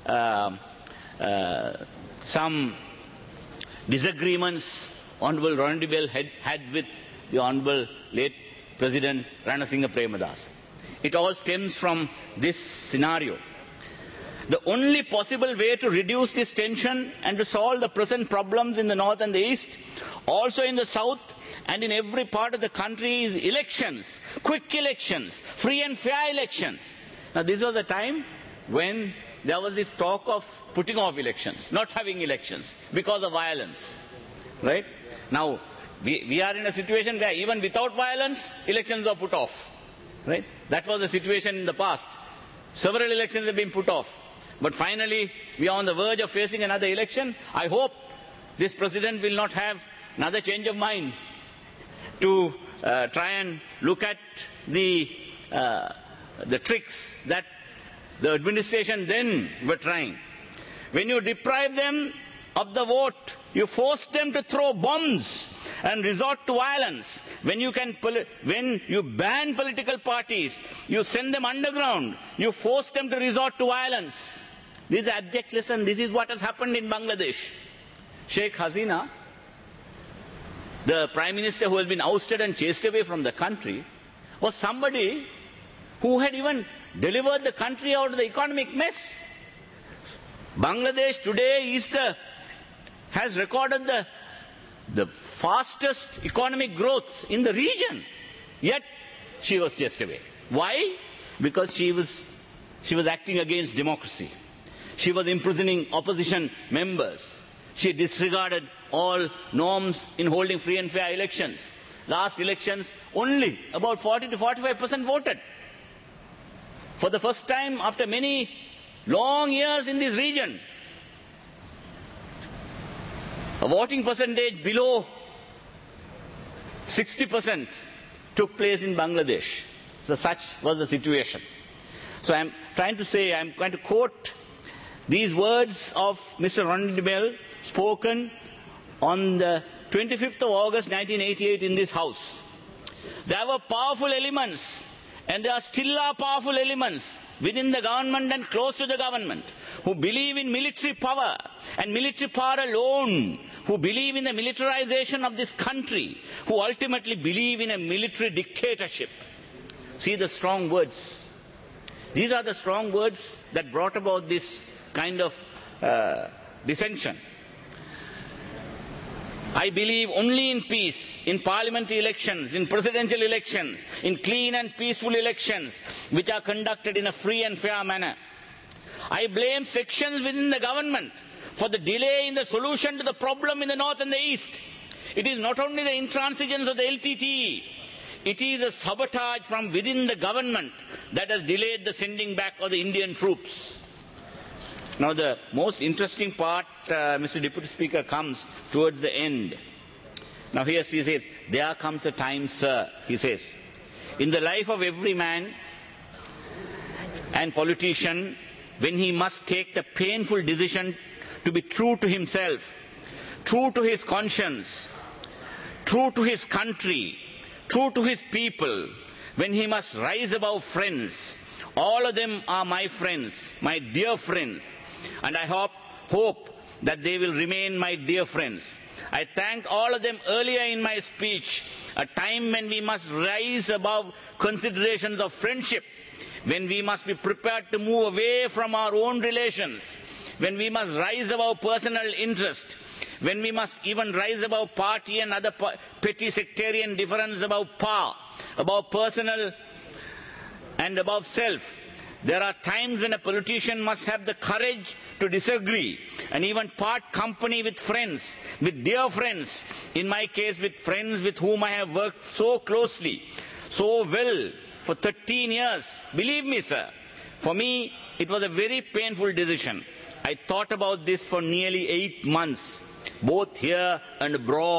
some disagreements Honorable Ranadibel had with the Honorable late President Ranasinghe Premadasa. It all stems from this scenario. The only possible way to reduce this tension and to solve the present problems in the north and the east, also in the south and in every part of the country, is elections, quick elections, free and fair elections. Now, this was a time when there was this talk of putting off elections, not having elections because of violence. Right? Now, we are in a situation where even without violence, elections are put off. Right? That was the situation in the past. Several elections have been put off. But finally, we are on the verge of facing another election. I hope this president will not have another change of mind to try and look at the tricks that the administration then were trying. When you deprive them of the vote, you force them to throw bombs and resort to violence. When you ban political parties, you send them underground, you force them to resort to violence. This is abject lesson. This is what has happened in Bangladesh. Sheikh Hasina, the Prime Minister who has been ousted and chased away from the country, was somebody who had even delivered the country out of the economic mess. Bangladesh today has recorded the fastest economic growth in the region. Yet she was chased away. Why? Because she was acting against democracy. She was imprisoning opposition members. She disregarded all norms in holding free and fair elections. Last elections, only about 40 to 45% voted. For the first time after many long years in this region, a voting percentage below 60% took place in Bangladesh. So such was the situation. So I'm going to quote these words of Mr. Ranadibel spoken on the 25th of August 1988 in this House. There were powerful elements, and there still are powerful elements within the government and close to the government who believe in military power and military power alone, who believe in the militarization of this country, who ultimately believe in a military dictatorship. See the strong words. These are the strong words that brought about this kind of dissension. I believe only in peace, in parliamentary elections, in presidential elections, in clean and peaceful elections which are conducted in a free and fair manner. I blame sections within the government for the delay in the solution to the problem in the north and the east. It is not only the intransigence of the LTTE, it is a sabotage from within the government that has delayed the sending back of the Indian troops. Now the most interesting part, Mr. Deputy Speaker, comes towards the end. Now here he says, there comes a time, sir, he says, in the life of every man and politician when he must take the painful decision to be true to himself, true to his conscience, true to his country, true to his people, when he must rise above friends. All of them are my friends, my dear friends, and I hope that they will remain my dear friends. I thanked all of them earlier in my speech, a time when we must rise above considerations of friendship, when we must be prepared to move away from our own relations, when we must rise above personal interest, when we must even rise above party and other petty sectarian difference, above power, above personal and above self. There are times when a politician must have the courage to disagree and even part company with friends, with dear friends, in my case with friends with whom I have worked so closely, so well for 13 years. Believe me, sir, for me it was a very painful decision. I thought about this for nearly 8 months, both here and abroad.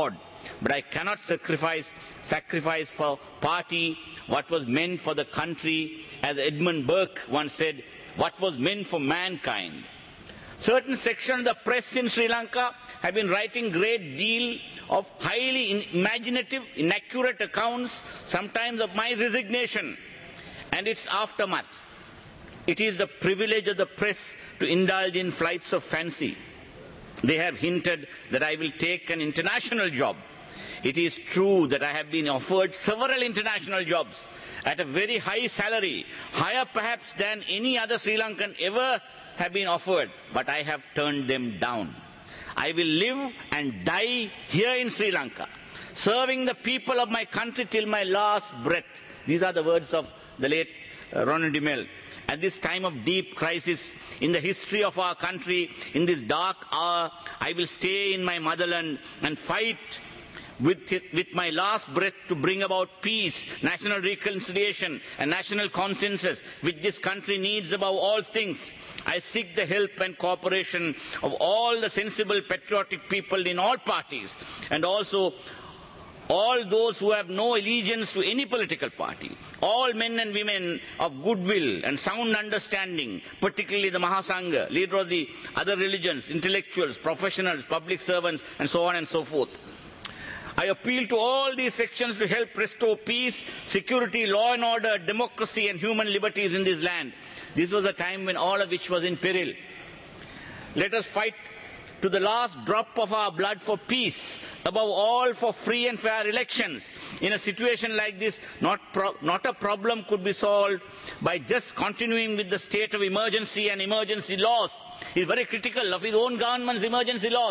but I cannot sacrifice for party what was meant for the country, as Edmund Burke once said, what was meant for mankind. Certain sections of the press in Sri Lanka have been writing great deal of highly imaginative, inaccurate accounts, sometimes of my resignation and its aftermath. It is the privilege of the press to indulge in flights of fancy. They have hinted that I will take an international job. It is true that I have been offered several international jobs at a very high salary, higher perhaps than any other Sri Lankan ever have been offered, but I have turned them down. I will live and die here in Sri Lanka, serving the people of my country till my last breath. These are the words of the late Ronald DeMille. At this time of deep crisis in the history of our country, in this dark hour, I will stay in my motherland and fight with my last breath to bring about peace, national reconciliation and national consensus, which this country needs above all things. I seek the help and cooperation of all the sensible patriotic people in all parties, and also all those who have no allegiance to any political party, all men and women of goodwill and sound understanding, particularly the Mahasangha, leader of the other religions, intellectuals, professionals, public servants, and so on and so forth. I appeal to all these sections to help restore peace, security, law and order, democracy and human liberties in this land. This was a time when all of which was in peril. Let us fight to the last drop of our blood for peace, above all for free and fair elections. In a situation like this, not a problem could be solved by just continuing with the state of emergency and emergency laws. He is very critical of his own government's emergency laws.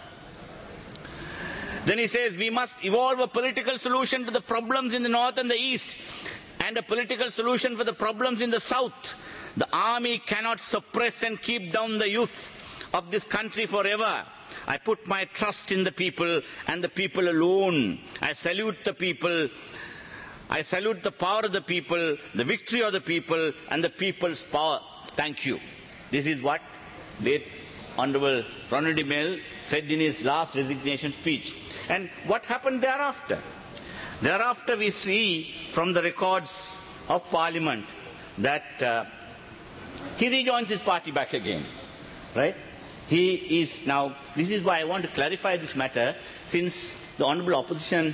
Then he says, we must evolve a political solution to the problems in the north and the east, and a political solution for the problems in the south. The army cannot suppress and keep down the youth of this country forever. I put my trust in the people and the people alone. I salute the people. I salute the power of the people, the victory of the people, and the people's power. Thank you. This is what late Honorable Ronald DeMille said in his last resignation speech. And what happened thereafter? Thereafter we see from the records of Parliament that he rejoins his party back again, right? He is now, this is why I want to clarify this matter, since the Honourable Opposition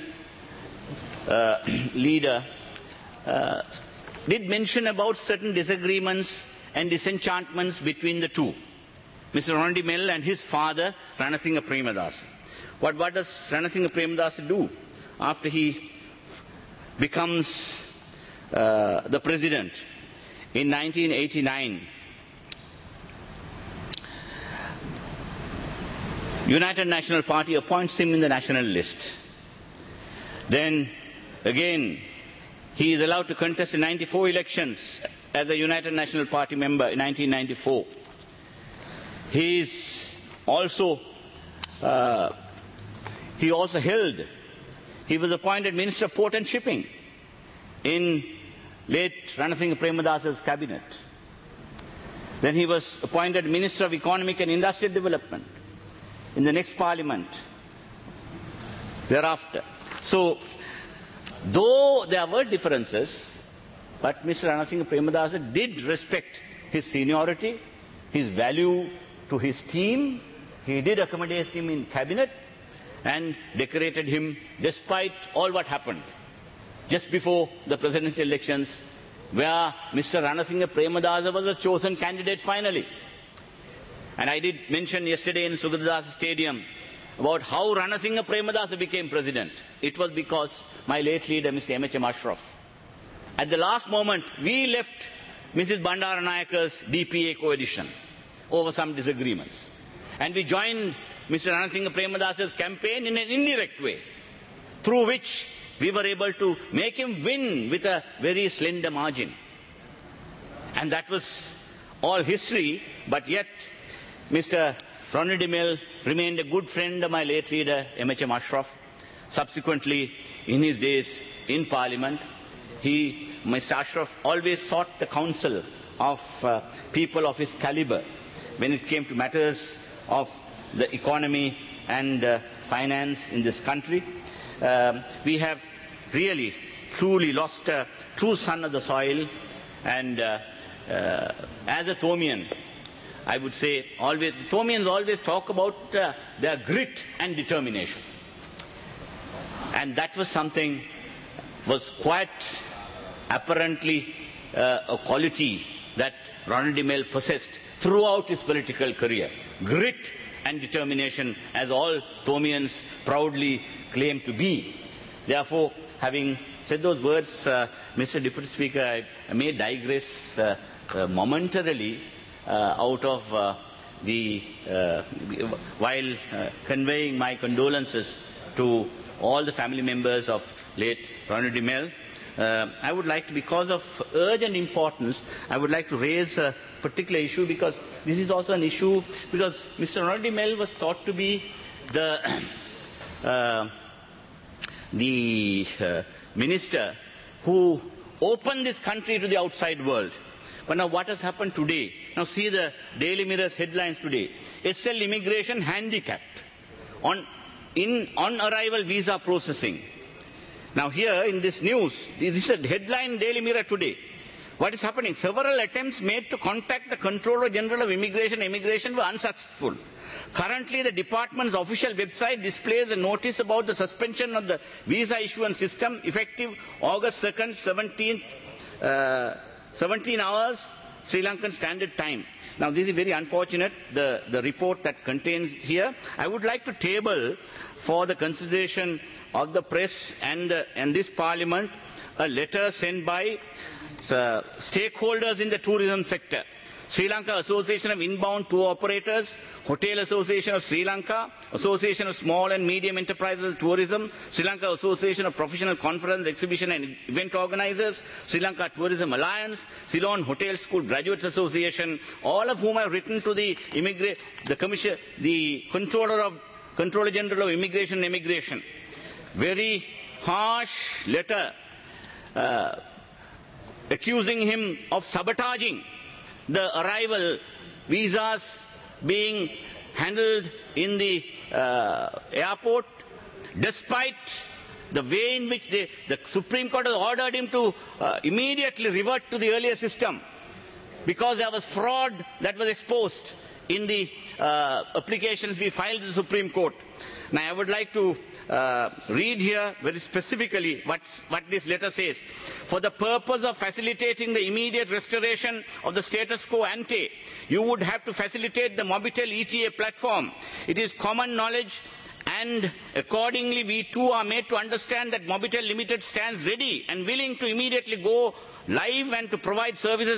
leader did mention about certain disagreements and disenchantments between the two, Mr. Ronald DeMille and his father, Ranasinghe Premadasa. What does Ranasinghe Premadasa do after he becomes the president in 1989? United National Party appoints him in the national list. Then again, he is allowed to contest the 94 elections as a United National Party member in 1994. He was appointed Minister of Port and Shipping in late Ranasinghe Premadasa's cabinet. Then he was appointed Minister of Economic and Industrial Development in the next Parliament thereafter. So, though there were differences, but Mr. Ranasinghe Premadasa did respect his seniority, his value to his team. He did accommodate him in cabinet and decorated him despite all what happened just before the presidential elections, where Mr. Ranasinghe Premadasa was the chosen candidate finally. And I did mention yesterday in Sugadadasa Stadium about how Ranasinghe Premadasa became president. It was because my late leader, Mr. M.H.M. Ashraf. At the last moment, we left Mrs. Bandaranayaka's DPA coalition over some disagreements. And we joined Mr. Ranasinghe Premadasa's campaign in an indirect way, through which we were able to make him win with a very slender margin. And that was all history, but yet Mr. Ronald DeMille remained a good friend of my late leader, M.H.M. Ashraf. Subsequently, in his days in Parliament, Mr. Ashraf always sought the counsel of people of his caliber when it came to matters of the economy and finance in this country. We have really, truly lost a true son of the soil, and as a Thomian, I would say always, the Thomians always talk about their grit and determination. And that was something, was quite apparently a quality that Ronald DeMille possessed throughout his political career. Grit and determination, as all Thomians proudly claim to be. Therefore, having said those words, Mr. Deputy Speaker, I may digress momentarily out of while conveying my condolences to all the family members of late Ronald DeMille. I would like to, because of urgent importance, I would like to raise a particular issue, because this is also an issue, because Mr. Ronald DeMille was thought to be the minister who opened this country to the outside world. But now what has happened today? Now see the Daily Mirror's headlines today. SL immigration handicapped on arrival visa processing. Now here in this news, this is a headline Daily Mirror today. What is happening? Several attempts made to contact the Controller General of Immigration were unsuccessful. Currently, the department's official website displays a notice about the suspension of the visa issuance system effective August 2nd, 17 hours Sri Lankan Standard Time. Now this is very unfortunate, the report that contains here. I would like to table for the consideration of the press and this Parliament a letter sent by stakeholders in the tourism sector. Sri Lanka Association of Inbound Tour Operators, Hotel Association of Sri Lanka, Association of Small and Medium Enterprises Tourism, Sri Lanka Association of Professional Conference, Exhibition and Event Organizers, Sri Lanka Tourism Alliance, Ceylon Hotel School Graduates Association, all of whom have written to the Controller General of Immigration. Very harsh letter accusing him of sabotaging the arrival visas being handled in the airport, despite the way in which the Supreme Court has ordered him to immediately revert to the earlier system, because there was fraud that was exposed in the applications we filed to the Supreme Court. Now I would like to read here very specifically what this letter says. For the purpose of facilitating the immediate restoration of the status quo ante, you would have to facilitate the Mobitel ETA platform. It is common knowledge, and accordingly we too are made to understand that Mobitel Limited stands ready and willing to immediately go live and to provide services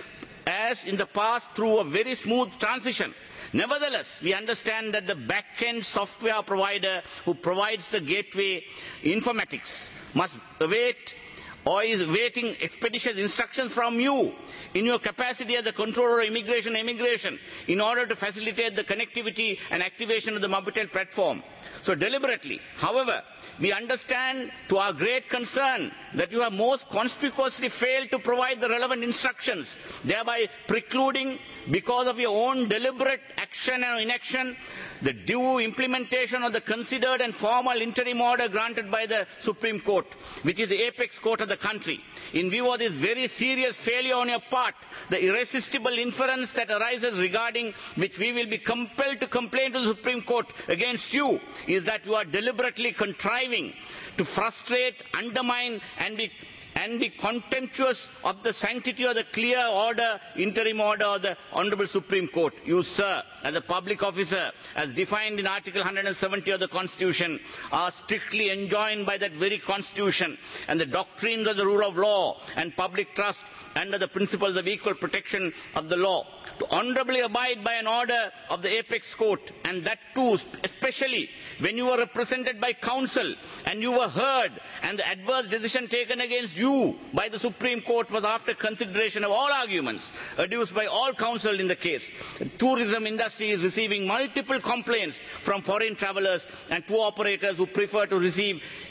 as in the past through a very smooth transition. Nevertheless, we understand that the back-end software provider who provides the gateway informatics must await or is awaiting expeditious instructions from you in your capacity as the Controller of Immigration in order to facilitate the connectivity and activation of the Mobitel platform. So deliberately, however, we understand to our great concern that you have most conspicuously failed to provide the relevant instructions, thereby precluding, because of your own deliberate action or inaction, the due implementation of the considered and formal interim order granted by the Supreme Court, which is the apex court of the country. In view of this very serious failure on your part, the irresistible inference that arises regarding which we will be compelled to complain to the Supreme Court against you is that you are deliberately contriving to frustrate, undermine and be contemptuous of the sanctity of the clear order, interim order of the Honorable Supreme Court. You, sir, as a public officer, as defined in Article 170 of the Constitution, are strictly enjoined by that very Constitution and the doctrines of the rule of law and public trust under the principles of equal protection of the law, to honorably abide by an order of the apex court, and that too especially when you were represented by counsel and you were heard, and the adverse decision taken against you by the Supreme Court was after consideration of all arguments adduced by all counsel in the case. The tourism industry is receiving multiple complaints from foreign travelers and tour operators who prefer to receive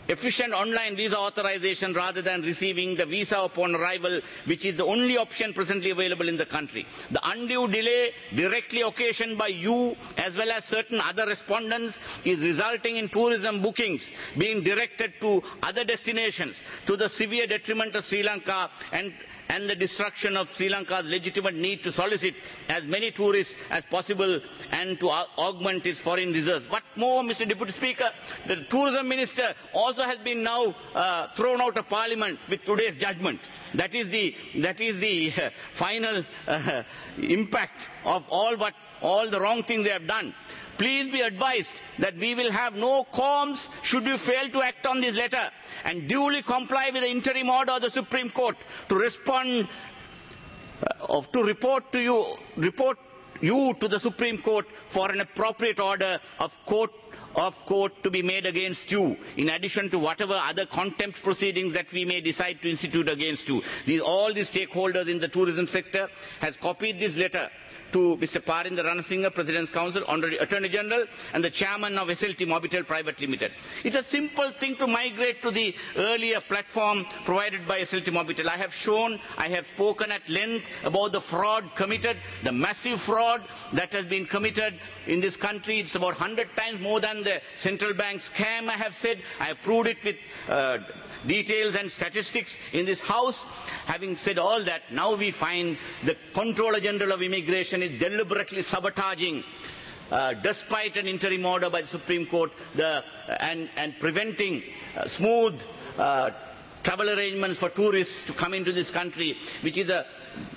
efficient online visa authorization rather than receiving the visa upon arrival, which is the only option presently available in the country. The undue delay directly occasioned by you as well as certain other respondents is resulting in tourism bookings being directed to other destinations, to the severe detriment of Sri Lanka and the destruction of Sri Lanka's legitimate need to solicit as many tourists as possible and to augment its foreign reserves. What more, Mr. Deputy Speaker, the Tourism Minister also has been now thrown out of Parliament with today's judgment. That is the final impact of all the wrong things they have done. Please be advised that we will have no qualms should you fail to act on this letter and duly comply with the interim order of the Supreme Court to respond to report you to the Supreme Court for an appropriate order of court to be made against you, in addition to whatever other contempt proceedings that we may decide to institute against you. All the stakeholders in the tourism sector has copied this letter to Mr. Parinda Ranasinghe, President's Council, Honorary Attorney General, and the Chairman of SLT Mobitel Private Limited. It's a simple thing to migrate to the earlier platform provided by SLT Mobitel. I have spoken at length about the fraud committed, the massive fraud that has been committed in this country. It's about 100 times more than the central bank scam, I have said. I have proved it with details and statistics in this House. Having said all that, now we find the Controller General of Immigration is deliberately sabotaging, despite an interim order by the Supreme Court, and preventing smooth travel arrangements for tourists to come into this country, which is a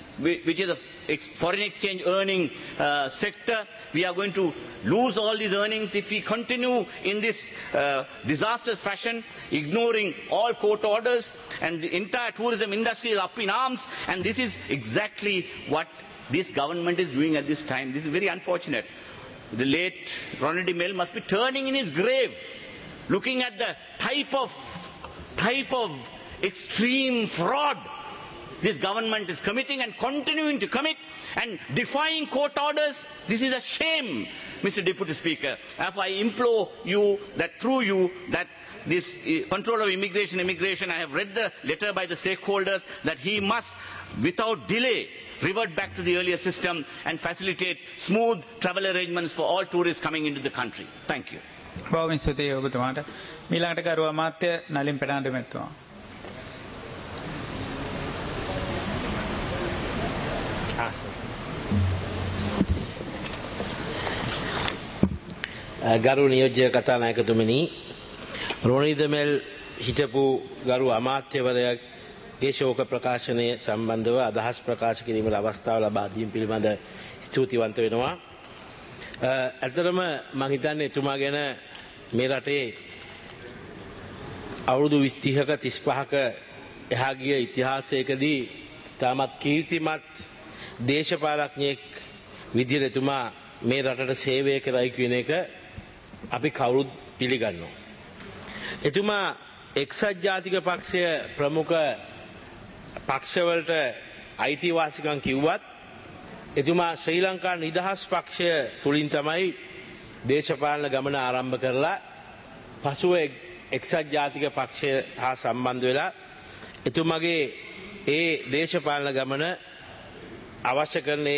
foreign exchange earning sector. We are going to lose all these earnings if we continue in this disastrous fashion, ignoring all court orders, and the entire tourism industry is up in arms, and this is exactly what this government is doing at this time. This is very unfortunate. The late Ronald Mel must be turning in his grave, looking at the type of extreme fraud this government is committing and continuing to commit and defying court orders. This is a shame, Mr. Deputy Speaker. If I implore you that through you that this Controller of Immigration, I have read the letter by the stakeholders that he must, without delay, revert back to the earlier system and facilitate smooth travel arrangements for all tourists coming into the country. Thank you. බොහොම ස්තුතියි ඔබතුමාට. මීළඟට ගරු අමාත්‍ය නලින් පෙරාන්ඩ මැතිතුමා. ගරු නියෝජ්‍ය කතානායකතුමනි, රොනිල් දෙමෙල් හිටපු ගරු අමාත්‍යවරයාගේ ශෝක ප්‍රකාශනය සම්බන්ධව අදහස් ප්‍රකාශ කිරීමට අවස්ථාව ලබා දීම පිළිබඳ ස්තුතිවන්ත වෙනවා. ඇත්තටම මම හිතන්නේ එතුමා ගැන මේ රටේ අවුරුදු 20ක 35ක එහා ගිය ඉතිහාසයකදී තාමත් කීර්තිමත් දේශපාලඥයෙක් විදිහට එතුමා මේ රටට සේවය කරයි කියන එක අපි කවුරුත් පිළිගන්නවා. එතුමා එක්සත් ජාතික පක්ෂය ප්‍රමුඛ පක්ෂවලට අයිතිවාසිකම් කිව්වත් එතුමා ශ්‍රී ලංකා නිදහස් පක්ෂය තුලින් තමයි දේශපාලන ගමන ආරම්භ කරලා පසුව එක්සත් ජාතික පක්ෂය හා සම්බන්ධ වෙලා එතුමාගේ ඒ දේශපාලන ගමන අවශ්‍ය කරන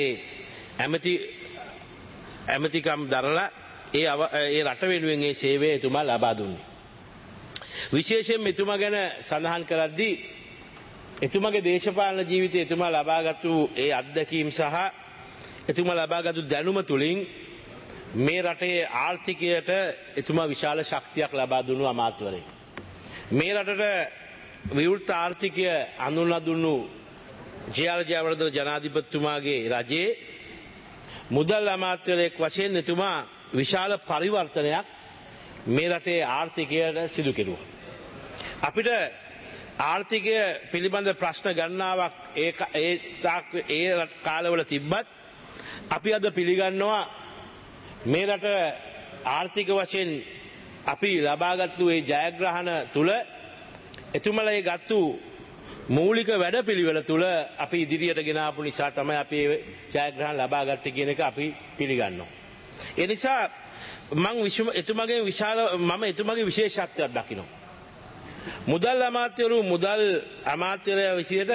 ඇමතිකම් දරලා ඒ රට වෙනුවෙන් ඒ සේවය එතුමා ලබා දුන්නේ. විශේෂයෙන් එතුමා ගැන සඳහන් කරද්දී එතුමාගේ දේශපාලන ජීවිතයේ එතුමා ලබාගත්තු ඒ අත්දැකීම් සහ එතුමා ලබාගත්තු දැනුම තුලින් මේ රටේ ආර්ථිකයට එතුමා විශාල ශක්තියක් ලබා දුන්නු අමාත්‍යවරයෙක්. මේ රටට විවෘත ආර්ථිකය අඳුන්ලා දුන්නු ජේ.ආර්. ජයවර්ධන ජනාධිපතිතුමාගේ රජයේ මුදල් අමාත්‍යවරයෙක් වශයෙන් එතුමා විශාල පරිවර්තනයක් මේ රටේ ආර්ථිකයට සිදු කෙරුවා. අපිට ආර්ථිකය පිළිබඳ ප්‍රශ්න ගණනාවක් ඒ කාලවල තිබ්බත් අපි අද පිළිගන්නවා මේ රට ආර්ථික වශයෙන් අපි ලබාගත්තු ඒ ජයග්‍රහණ තුල එතුමලා ඒ ගත්තු මූලික වැඩපිළිවෙල තුල අපි ඉදිරියට ගෙන ආපු නිසා තමයි අපි ජයග්‍රහණ ලබාගත්තේ කියන එක අපි පිළිගන්නවා. ඒ නිසා මම එතුමාගේ විශේෂත්වයක් දකිනවා. මුදල් අමාත්‍යවරු මුදල් අමාත්‍යවරයා විසියට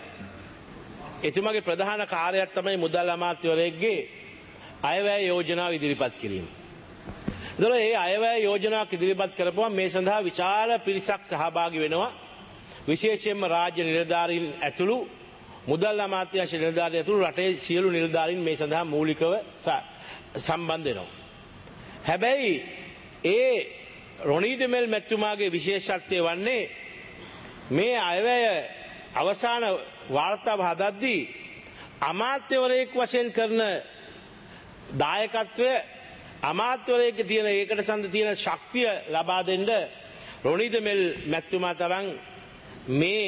එතුමාගේ ප්‍රධාන කාර්යයක් තමයි මුදල් අමාත්‍යවරයෙක්ගේ අයවැය යෝජනාව ඉදිරිපත් කිරීම. ඒතකොට මේ අයවැය යෝජනාවක් ඉදිරිපත් කරපුවම මේ සඳහා විශාල පිරිසක් සහභාගී වෙනවා. විශේෂයෙන්ම රාජ්‍ය නිලධාරීන් ඇතුළු මුදල් අමාත්‍යාංශ නිලධාරීන් ඇතුළු රටේ සියලු නිලධාරීන් මේ සඳහා මූලිකව සම්බන්ධ වෙනවා. හැබැයි ඒ රොනීඩ් මෙල් මැතිතුමාගේ විශේෂත්වය වන්නේ මේ අයවැය අවසාන වාර්තාව හදද්දී අමාත්‍යවරයෙක් වශයෙන් කරන දායකත්වය අමාත්‍යවරයෙක් තියෙන ඒකට සඳ තියෙන ශක්තිය ලබා දෙන්න රොනීඩ් මෙල් මැතිතුමා තරම් මේ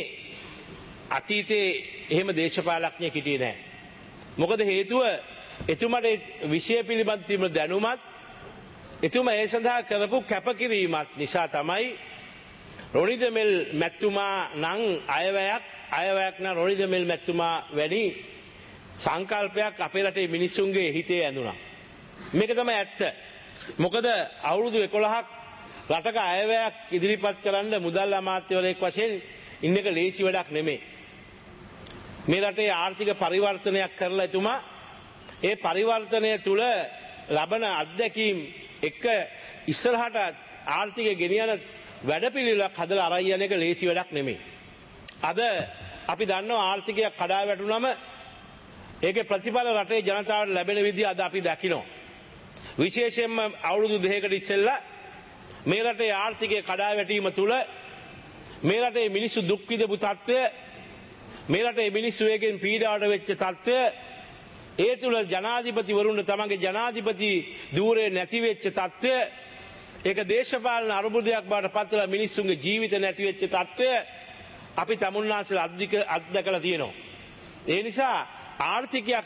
අතීතයේ එහෙම දේශපාලඥයෙක් හිටියේ නැහැ. මොකද හේතුව එතුමාට විෂය පිළිබඳ තිබුණ දැනුමත් එතුමා ඒ සඳහා කරපු කැපකිරීමත් නිසා තමයි රොනීඩ් මෙල් මැතිතුමා නම් අයවැයක් නම් රොනීඩ් මෙල් මැතිතුමා වැනි සංකල්පයක් අපේ රටේ මිනිස්සුන්ගේ හිතේ ඇඳුණා. මේක තමයි ඇත්ත. මොකද අවුරුදු 11ක් රටක අයවැයක් ඉදිරිපත් කරන්න මුදල් අමාත්‍යවරයෙක් වශයෙන් ඉන්න එක ලේසි වැඩක් නෙමෙයි. මේ රටේ ආර්ථික පරිවර්තනයක් කරලා එතුමා ඒ පරිවර්තනය තුළ ලබන අත්දැකීම් එක ඉස්සරහට ආර්ථිකය ගෙනියන වැඩපිළිවෙලක් හදලා අරන් යන එක ලේසි වැඩක් නෙමෙයි. අද අපි දන්නවා ආර්ථිකයක් කඩා වැටුනම ඒකේ ප්‍රතිඵල රටේ ජනතාවට ලැබෙන විදිහ අද අපි දකිනවා. විශේෂයෙන්ම අවුරුදු 2කට ඉස්සෙල්ලා මේ රටේ ආර්ථිකය කඩා වැටීම තුළ මේ රටේ මිනිස්සු දුක් විඳපු තත්ත්වය, මේ රටේ මිනිස්සු එකෙන් පීඩාවට වෙච්ච තත්ත්වය, ඒ තුළ ජනාධිපතිවරුන්ට තමන්ගේ ජනාධිපති ධූරය නැති වෙච්ච තත්ත්වය, ඒක දේශපාලන අරුබුදයක් බවට පත්වලා මිනිස්සුන්ගේ ජීවිත නැති වෙච්ච තත්ත්වය අපි තමුන්නාන්සලා අත්දකලා තියෙනවා. ඒ නිසා ආර්ථිකයක්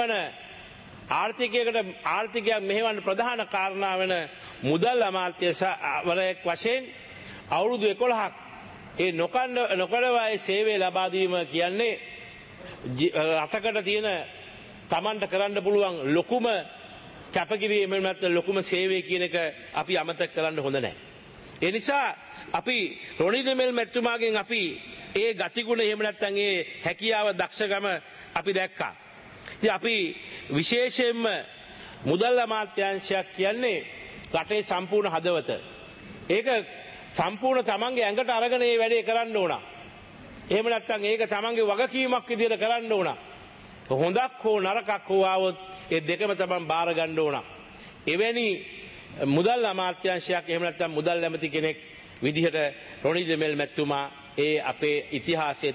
මෙහෙවන්න ප්‍රධාන කාරණා වෙන මුදල් අමාත්‍යවරයෙක් වශයෙන් අවුරුදු 11ක් ඒ නොකඩවායේ සේවය ලබා දීම කියන්නේ රටකට තියෙන තමන්ට කරන්න පුළුවන් ලොකුම කැපකිරීම නැත්නම් ලොකුම සේවය කියන එක අපි අමතක කරන්න හොඳ නැහැ. ඒ නිසා අපි රොනීඩ් මෙල් මැතිතුමාගෙන් අපි ඒ ගතිගුණ එහෙම නැත්නම් ඒ හැකියාව දක්ෂකම අපි දැක්කා. ඉතින් අපි විශේෂයෙන්ම මුදල් අමාත්‍යාංශයක් කියන්නේ රටේ සම්පූර්ණ හදවත. ඒක සම්පූර්ණ තමන්ගේ ඇඟට අරගෙන මේ වැඩේ කරන්න ඕන. එහෙම නැත්නම් ඒක තමන්ගේ වගකීමක් විදිහට කරන්න ඕන. හොඳක් හෝ නරකක් හෝ ආවොත් ඒ දෙකම තමන් බාර ගන්න ඕන. එවැනි මුදල් අමාත්‍යාංශයක් එහෙම නැත්නම් මුදල් ඇමති කෙනෙක් විදිහට රොනීඩ් මෙල් මැතිතුමා ඒ අපේ ඉතිහාසය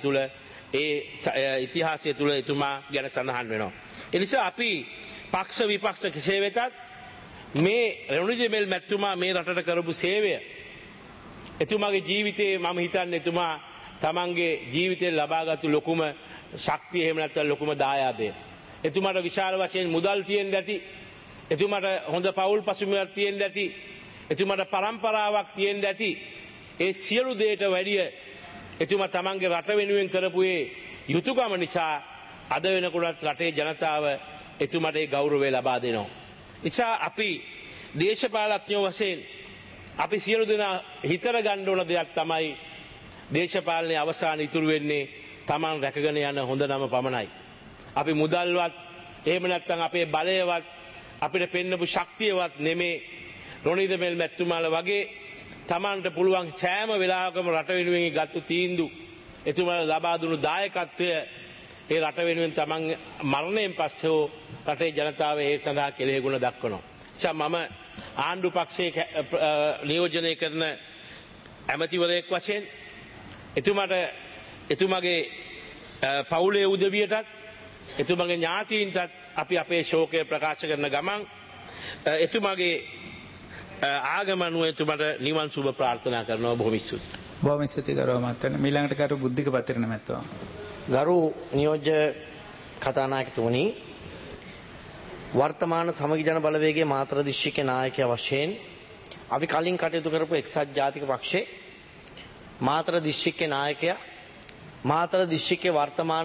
තුළ එතුමා ගැන සඳහන් වෙනවා. ඒ නිසා අපි පක්ෂ විපක්ෂ කෙසේ වෙතත් මේ රොනීඩ් මෙල් මැතිතුමා මේ රටට කරපු සේවය එතුමාගේ ජීවිතයේ මම හිතන්නේ එතුමා තමන්ගේ ජීවිතේ ලබාගත්තු ලොකුම ශක්තිය එහෙම නැත්නම් ලොකුම දායාදය. එතුමාට විශාල වශයෙන් මුදල් තියෙන්න ඇති. එතුමාට හොඳ පවුල් පසුබිමක් තියෙන්න ඇති. එතුමාට පරම්පරාවක් තියෙන්න ඇති. ඒ සියලු දේට වැඩිය එතුමා තමන්ගේ රට වෙනුවෙන් කරපු ඒ යුතුයකම නිසා අද වෙනකොටත් රටේ ජනතාව එතුමාට ඒ ගෞරවය ලබා දෙනවා. නිසා අපි දේශපාලඥයෝ වශයෙන් අපි සියලු දෙනා හිතර ගන්න ඕන දෙයක් තමයි දේශපාලනයේ අවසාන ඉතුරු වෙන්නේ තමන් රැකගෙන යන හොඳ නම පමණයි. අපි මුදල්වත් එහෙම නැත්නම් අපේ බලයවත් අපිට පෙන්නපු ශක්තියවත් නෙමේ රොනීඩ් මෙල් මැතිතුමාලා වගේ තමන්ට පුළුවන් සෑම වෙලාවකම රට වෙනුවෙන් ගත්තු තීන්දුව එතුමාලා ලබා දුණු දායකත්වය ඒ රට වෙනුවෙන් තමන් මරණයෙන් පස්සේ හෝ රටේ ජනතාව ඒ සඳහා කෙලෙහි ගුණ දක්වනවා. මම ආණ්ඩු පක්ෂයේ නියෝජනය කරන ඇමතිවරයෙක් වශයෙන් එතුමාගේ පවුලේ උදවියටත් එතුමාගේ ඥාතීන්ටත් අපි අපේ ශෝකය ප්‍රකාශ කරන ගමන් එතුමාගේ ආගමනුව එතුමාට නිවන් සුබ ප්‍රාර්ථනා කරනවා. බොහොම ස්තුතියි. බොහොම ස්තුතියි ගරු මහත්මයා. මීළඟට කරු බුද්ධික පතිරණ මැතිතුමා. ගරු නියෝජ්‍ය කතානායකතුමනි, වර්තමාන සමගි ජන බලවේගයේ මාතර දිස්ත්‍රික්කයේ නායකයා වශයෙන් අපි කලින් කටයුතු කරපු එක්සත් ජාතික පක්ෂයේ මාතර දිස්ත්‍රික්කයේ නායකයා මාතර දිස්ත්‍රික්කයේ වර්තමාන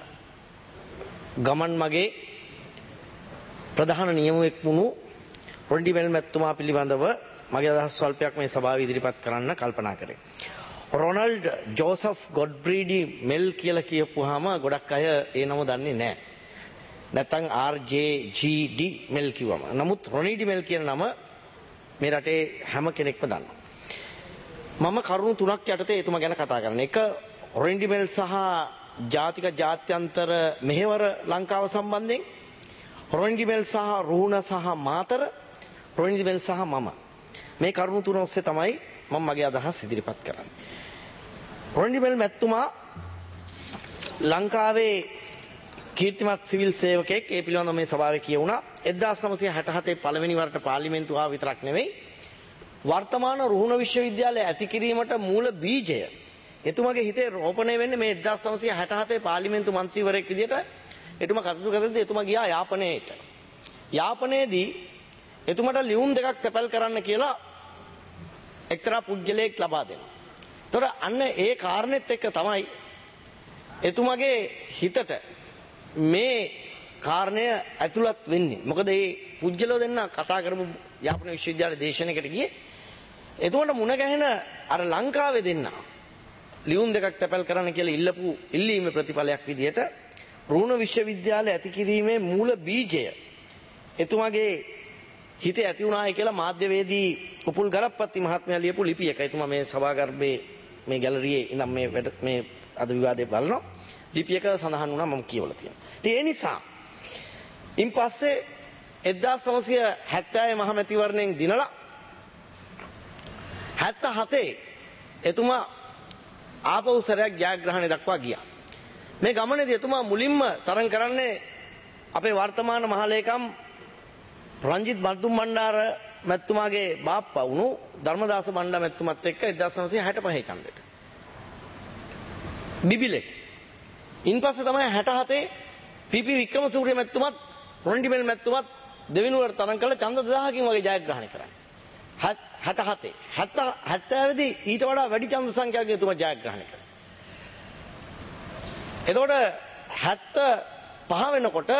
ගමන් මගේ ප්‍රධාන නියමුවෙක් වුණු රොනීඩ් මෙල් මැතිතුමා පිළිබඳව මගේ අදහස් ස්වල්පයක් මේ සභාවේ ඉදිරිපත් කරන්න කල්පනා කරේ. රොනල්ඩ් ජෝසෆ් ගොඩ්බ්‍රීඩි මෙල් කියලා කියපුවාම ගොඩක් අය ඒ නම දන්නේ නැහැ. නැත්නම් RJGD මෙල් කිව්වම. නමුත් රොනිඩි මෙල් කියන නම මේ රටේ හැම කෙනෙක්ම දන්නවා. මම කරුණු තුනක් යටතේ එතුමා ගැන කතා කරන්න. එක රොනිඩි මෙල් සහ ජාතික ජාත්‍යන්තර මෙහෙවර ලංකාව සම්බන්ධයෙන්, රොනිඩි මෙල් සහ රුහුණ සහ මාතර, රොනිඩි මෙල් සහ මම. මේ කරුණු තුන ඔස්සේ තමයි මම මගේ අදහස් ඉදිරිපත් කරන්නේ. රොනිඩි මෙල් මැතිතුමා ලංකාවේ කීර්තිමත් සිවිල් සේවකයෙක්. ඒ පිළිබඳව මේ සභාවේ කියුණා. 1967 පළවෙනි වරට පාර්ලිමේන්තුව ආව විතරක් නෙවෙයි, වර්තමාන රුහුණ විශ්වවිද්‍යාලය ඇති කිරීමට මූල බීජය එතුමාගේ හිතේ රෝපණය වෙන්නේ මේ 1967 පාර්ලිමේන්තු මන්ත්‍රීවරයෙක් විදිහට එතුමා කටයුතු කරද්දී එතුමා ගියා යාපනයේට. යාපනයේදී එතුමාට ලියුම් දෙකක් තැපැල් කරන්න කියලා එක්තරා පුද්ගලයෙක් ලබා දෙනවා. ඒතර අන්න ඒ කාරණෙත් එක්ක තමයි එතුමාගේ හිතට මේ කාරණය ඇතුළත් වෙන්නේ. මොකද මේ පුද්ගලෝ දෙන්න කතා කරපු යාපන විශ්වවිද්‍යාල දේශනයකට ගියේ. එතුමාට මුණ ගැහෙන අර ලංකාවේ දෙන්න ලියුම් දෙකක් තැපැල් කරන්න කියලා ඉල්ලපු ඉල්ලීමේ ප්‍රතිඵලයක් විදිහට රුහුණ විශ්වවිද්‍යාලය ඇති කිරීමේ මූල බීජය එතුමාගේ හිතේ ඇති වුණායි කියලා මාධ්‍යවේදී උපුල් ගලප්පත්ති මහත්මයා ලියපු ලිපියක එතුමා මේ සභාගර්භයේ මේ ගැලරියේ ඉඳන් මේ අද විවාදේ බලනවා. ලිපියක සඳහන් වුණා මම කියවලා තියෙනවා. ඉතින් ඒ නිසා ඉන් පස්සේ 1970 මහ මැතිවරණයෙන් දිනලා 77 එතුමා ආපහු සැරයක් ජයග්‍රහණය දක්වා ගියා. මේ ගමනේදී එතුමා මුලින්ම තරම් කරන්නේ අපේ වර්තමාන මහලේකම් රංජිත් බන්දුම් බණ්ඩාර මැතිතුමාගේ බාප්පා වුණු ධර්මදාස බණ්ඩා මැතිතුමත් එක්ක 1965 ඡන්දෙට බිබිලෙක්. ඉන්පස්සේ තමයි 67 පීපී වික්‍රමසූරිය මැතිතුමත් රොනිඩි මෙල් මැතිතුමත් දෙවෙනුවර තරම් කළ ඡන්ද 2000කින් වගේ ජයග්‍රහණය කරන්නේ. 67 70 දී ඊට වඩා වැඩි ඡන්ද සංඛ්‍යාවකින් එතුමා ජයග්‍රහණය කරා. එතකොට 75 වෙනකොට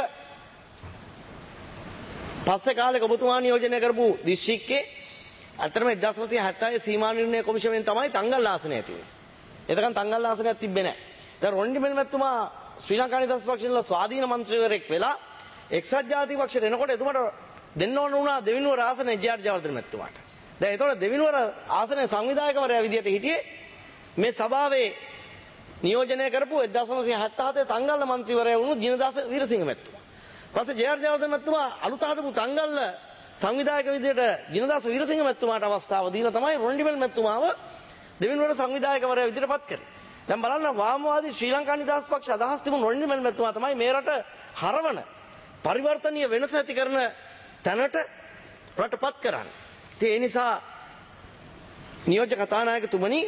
පස්සේ කාලෙක ඔබතුමා නියෝජනය කරපු දිස්ත්‍රික්කේ අතරම 1970 සීමා නිර්ණය කොමිෂමෙන් තමයි තංගල් ආසනය ඇති වුනේ. එතකන් තංගල් ආසනයක් තිබ්බේ නැහැ. දැන් රොනිඩි මෙල් මැතිතුමා ශ්‍රී ලංකා නිදහස් පක්ෂයේ ස්වාධීන මන්ත්‍රීවරයෙක් වෙලා එක්සත් ජාතික පක්ෂයට එනකොට එතුමාට දෙන්න ඕන වුණා දෙවිනුවර ආසනය ජේ.ආර්. ජයවර්ධන මැතිතුමාට. දැන් ඒතකොට දෙවිනුවර ආසනයේ සංවිධායකවරයා විදියට හිටියේ මේ සභාවේ නියෝජනය කරපු 1977 තංගල්ල මන්ත්‍රීවරයා වුණු ජිනදාස වීරසිංහ මැතිතුමා. පස්සේ ජේ.ආර්. ජයවර්ධන මැතිතුමා අලුත හදපු තංගල්ල සංවිධායක විදියට ජිනදාස වීරසිංහ මැතිතුමාට අවස්ථාව දීලා තමයි රොනිඩි මෙල් මැතිතුමාව දෙවිනුවර සංවිධායකවරයා විදියට පත් කරේ. දැන් බලන්න වාමවාදී ශ්‍රී ලංකා නිදහස් පක්ෂ අදහස් තිබුණු රොනිඩි මෙල් මැතිතුමා තමයි මේ රට හරවන පරිවර්තනීය වෙනස ඇති කරන තැනට රටපත් කරන්නේ. ඒ නිසා නියෝජ්‍ය කතානායකතුමනි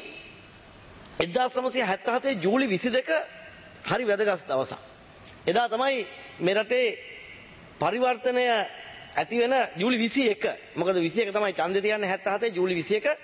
1977 ජූලි 22 හරි වැදගත් දවසක්. එදා තමයි මේ රටේ පරිවර්තනය ඇති වෙන ජූලි 21. මොකද 21 තමයි ඡන්දේ තියන්නේ 77 ජූලි 21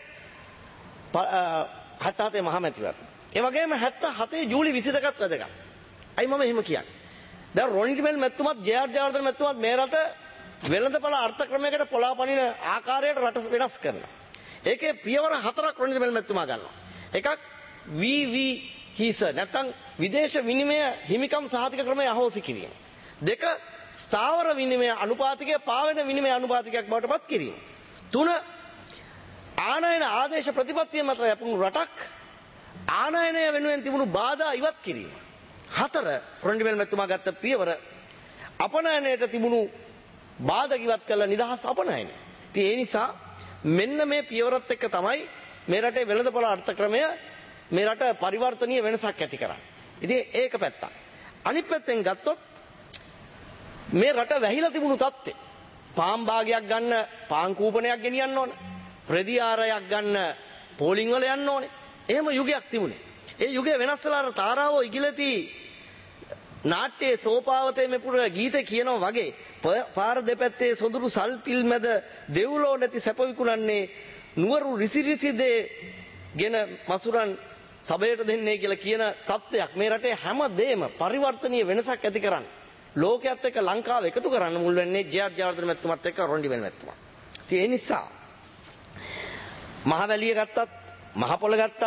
77 මහ මැතිවරණ. ඒ වගේම 77 ජූලි 22ත් වැදගත්. අයි මම එහෙම කියන්නේ. දැන් රොනිඩි මෙල් මැතිතුමත් ජේ.ආර්. ජයවර්ධන මැතිතුමත් මේ රට වෙළඳපළ අර්ථ ක්‍රමයකට පොළාපනින ආකාරයට රට වෙනස් කරනවා. ඒකේ පියවර 4ක් රොනිඩි මෙල් මැතිතුමා ගන්නවා. එකක් VV නැත්නම් විදේශ විනිමය හිමිකම් සහතික ක්‍රමය අහෝසි කිරීම. දෙක ස්ථාවර විනිමය අනුපාතිකය පාවෙන විනිමය අනුපාතිකයක් බවට පත් කිරීම. තුන ආනයන ආදේශ ප්‍රතිපත්තිය මත යපුණු රටක් ආනයනය වෙනුවෙන් තිබුණු බාධා ඉවත් කිරීම. හතර රොනිඩි මෙල් මැතිතුමා ගත්ත පියවර අපනයනයට තිබුණු බාධක ඉවත් කළ නිදහස් අපනයනය. ඉතින් ඒ නිසා මෙන්න මේ පියවරත් එක්ක තමයි මේ රටේ වෙළඳපොළ අර්ථ ක්‍රමය මේ රට පරිවර්තනීය වෙනසක් ඇති කරන්නේ. ඉතින් ඒක පැත්තක්. අනිත් පැත්තෙන් ගත්තොත් මේ රට වැහිලා තිබුණු තත්ත්වය. ෆාම් භාගයක් ගන්න පාන් කූපනයක් ගෙනියන්න ඕන. රෙදි ආරයක් ගන්න පෝලිං වල යන්න ඕනේ. එහෙම යුගයක් තිබුණේ. ඒ යුගය වෙනස් වෙලා අර තාරාවෝ ඉගිලති නාට්‍යයේ සෝපාවතේ මෙපුර ගීතේ කියනවා වගේ පාර දෙපැත්තේ සොඳුරු සල්පිල් මැද දෙව්ලෝ නැති සැප විකුණන්නේ නුවරු රිසිරිසිදේ ගෙන මසුරන් සබයට දෙන්නේ කියලා කියන තත්ත්වයක් මේ රටේ හැම දෙයක්ම පරිවර්තනීය වෙනසක් ඇති කරන්න ලෝකයේත් එක්ක ලංකාව එකතු කරන්න මුල් වෙන්නේ ජේ.ආර්. ජයවර්ධන මැතිතුමත් එක්ක රොනිඩි මෙල් මැතිතුමා. ඉතින් ඒ නිසා මහවැලිය ගත්තත් මහ පොළ ගත්තත්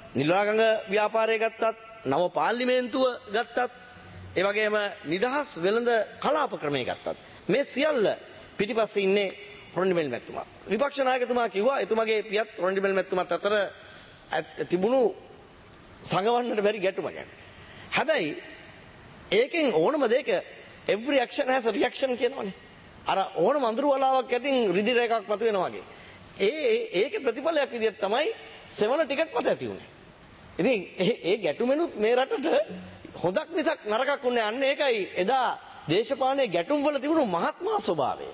නිලාගඟ ව්‍යාපාරය ගත්තත් නව පාර්ලිමේන්තුව ගත්තත් ඒ වගේම නිදහස් වෙළඳ කලාප ක්‍රමය ගත්තත් මේ සියල්ල පිටිපස්සේ ඉන්නේ රොන්ඩිමෙල් මැතිතුමා. විපක්ෂ නායකතුමා කිව්වා එතුමාගේ පියත් රොන්ඩිමෙල් මැතිතුමාත් අතර තිබුණු සංගවන්නට බැරි ගැටුමක් ගැන. හැබැයි ඒකෙන් ඕනම දෙයක every action has a reaction කියනවනේ. අර ඕනම අඳුරු වලාවක් යටින් රිදි රේඛයක් මතු වෙනවා වගේ. ඒකේ ප්‍රතිඵලයක් විදිහට තමයි සෙවන ටිකට් පත ඇති වුනේ. ඉතින් ඒ ගැටුමෙනුත් මේ රටට හොඳක් මිසක් නරකක් උන්නේ අන්න ඒකයි එදා දේශපාලනයේ ගැටුම් වල තිබුණු මහත්මා ස්වභාවය.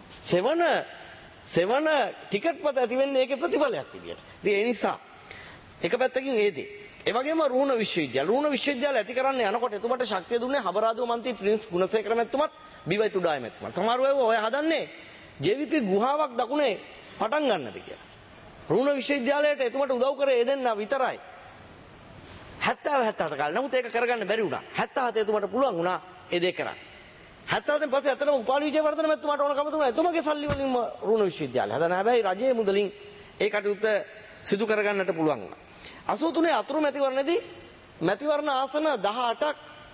සෙවන ටිකට් පත ඇති වෙන්නේ ඒකේ ප්‍රතිඵලයක් විදිහට. ඉතින් ඒ නිසා එක පැත්තකින් ඒ දේ. ඒ වගේම රුහුණ විශ්වවිද්‍යාල ඇති කරන්න යනකොට එතුමට ශක්තිය දුන්නේ හබරාදුව මන්ත්‍රී ප්‍රින්ස් ගුණසේකර මැතිතුමත් බීවයි තුඩාය මැතිතුමත්. සමහරව ඔය හදන්නේ JVP ගුහාවක් දකුණේ පටන් ගන්නද කියලා. රුහුණ විශ්වවිද්‍යාලයට එතුමට උදව් කරේ ඒ දෙන්නා විතරයි. 77 කාලේ. නමුත් ඒක කරගන්න බැරි වුණා. 77 එතුමට පුළුවන් වුණා ඒ දේ කරන්න. 77 පස්සේ අතන උපාලි විජේවර්ධන මැතිතුමාට ඕනකම තිබුණා. එතුමගේ සල්ලි වලින්ම රුහුණ විශ්වවිද්‍යාලය හදන හැබැයි රජයේ මුදලින් ඒ කටයුත්ත සිදු කරගන්නට පුළුවන් වුණා. 83 අතුරු මැතිවරණයේදී මැතිවරණ ආසන 18ක්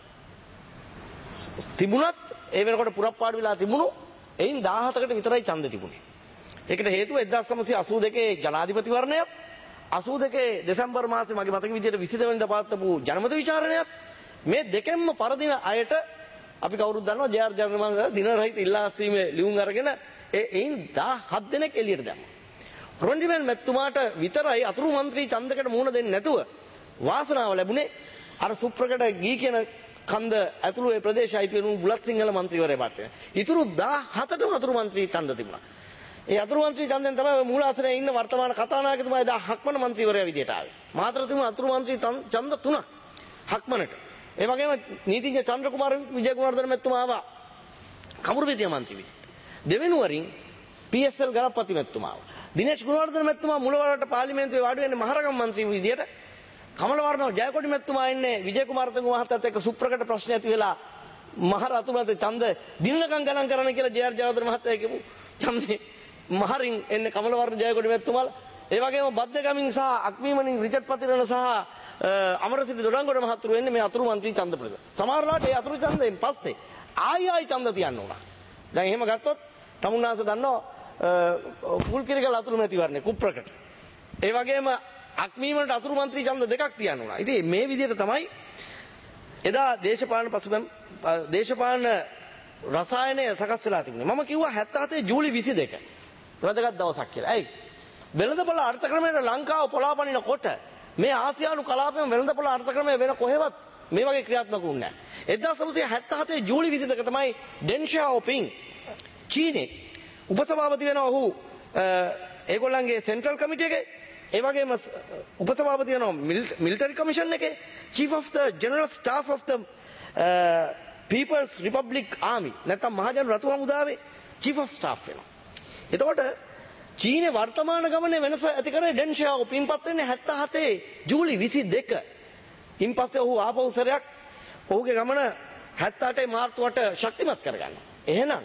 තිබුණත් ඒ වෙනකොට පුරප්පාඩු වෙලා තිබුණු එයින් 17කට විතරයි ඡන්ද තිබුණේ. ඒකට හේතුව 1982 ජනාධිපතිවරණයත් 82 දෙසැම්බර් මාසේ මගේ මතක විදිහට 22 වෙනිදා පවත්වපු ජනමත විචාරණයත් මේ දෙකෙන්ම පරදින අයට අපි කවුරුත් දන්නවා ජේ.ආර්. ජර්මන් දින රහිත ඉල්ලාසීමේ ලියුම් අරගෙන එයින් 17 දෙනෙක් එළියට දැම්මා. රොන්ඩිමෙල් මැතිතුමාට විතරයි අතුරු മന്ത്രി ඡන්දකට මුහුණ දෙන්නේ නැතුව වාසනාව ලැබුණේ අර සුප්‍රකට ගී කියන කන්ද ඇතුළු ඒ ප්‍රදේශය අයිති වෙනු බුලත් සිංහල മന്ത്രിවරයා පාත් වෙනවා. ඊතුරු 17ටම අතුරු മന്ത്രി ඡන්ද තිබුණා. ඒ අතුරු മന്ത്രി ඡන්දෙන් තමයි මූලාසනයේ ඉන්න වර්තමාන කතානායකතුමා එදා හක්මන മന്ത്രിවරයා විදියට ආවේ. මාතර තිබුණ අතුරු മന്ത്രി ඡන්ද 3ක් හක්මනට. ඒ වගේම නීතිඥ චන්ද්‍රකුමාර විජයකුමාරදන මැතිතුමා ආවා කමුරුපිටිය മന്ത്രി විදියට. දෙවෙනුවරින් PSL ගලප්පති මැතිතුමා ආවා. දිනේෂ් ගුණවර්ධන මැතිතුමා මුලවරට පාර්ලිමේන්තුවේ වාඩි වෙන්නේ මහරගම් മന്ത്രി විදියට. කමලවර්ණ ජයකොඩි මැතිතුමා ඉන්නේ විජයකුමාරතුංග මහතාත් එක්ක සුප්‍රකට ප්‍රශ්න ඇති වෙලා මහරතුමත් ඡන්ද දිනනකම් ගණන් කරන්න කියලා ජේ.ආර්. ජයවර්ධන මහතා කියපු ඡන්දේ මහරින් එන්නේ කමලවර්ණ ජයකොඩි මැතිතුමාලා. ඒ වගේම බද්දගමින් සහ අක්මීමනින් රිචඩ් පතිරණ සහ අමරසිරි දොඩංගොඩ මහතුරු වෙන්නේ මේ අතුරු മന്ത്രി ඡන්ද ප්‍රද. සමහරවිට ඒ අතුරු ඡන්දයෙන් පස්සේ ආයි ඡන්ද තියන්න උනා. දැන් එහෙම ගත්තොත් තමුන්නාස දන්නවා පුල්කිරිකල් අතුරු මැතිවරණේ කුප්‍රකට. ඒ වගේම අක්මීමකට අතුරු മന്ത്രി ඡන්ද දෙකක් තියන්න උනා. ඉතින් මේ විදිහට තමයි එදා දේශපාලන රසායනය සකස් වෙලා තිබුණේ. මම කිව්වා 77 ජූලි 22 වැදගත් දවසක් කියලා. ඇයි? වෙළඳපොළ අර්ථක්‍රමයට ලංකාව පොළාපනිනකොට මේ ආසියානු කලාපයෙන් වෙළඳපොළ අර්ථක්‍රමය වෙන කොහෙවත් මේ වගේ ක්‍රියාත්මක වුණේ නැහැ. 1977 ජූලි 22 තමයි ඩෙන් ෂාओपिंग චීනේ උපසභාපති වෙනවා. ඔහු ඒගොල්ලන්ගේ සෙන්ට්‍රල් කමිටි එකේ ඒ වගේම උපසභාපති වෙනවා මිලිටරි කමිෂන් එකේ chief of the general staff of the people's republic army නැත්නම් මහජන රතු හමුදාවේ චීෆ් ඔෆ් ස්ටාෆ් වෙනවා. එතකොට චීනේ වර්තමාන ගමනේ වෙනස ඇති කරේ ඩෙන් ෂාओपिंग පත් වෙන්නේ 77 ජූලි 22. ඉන් පස්සේ ඔහු ආපහු සැරයක් ඔහුගේ ගමන 78 මාර්තු 8 ශක්තිමත් කරගන්නවා. එහෙනම්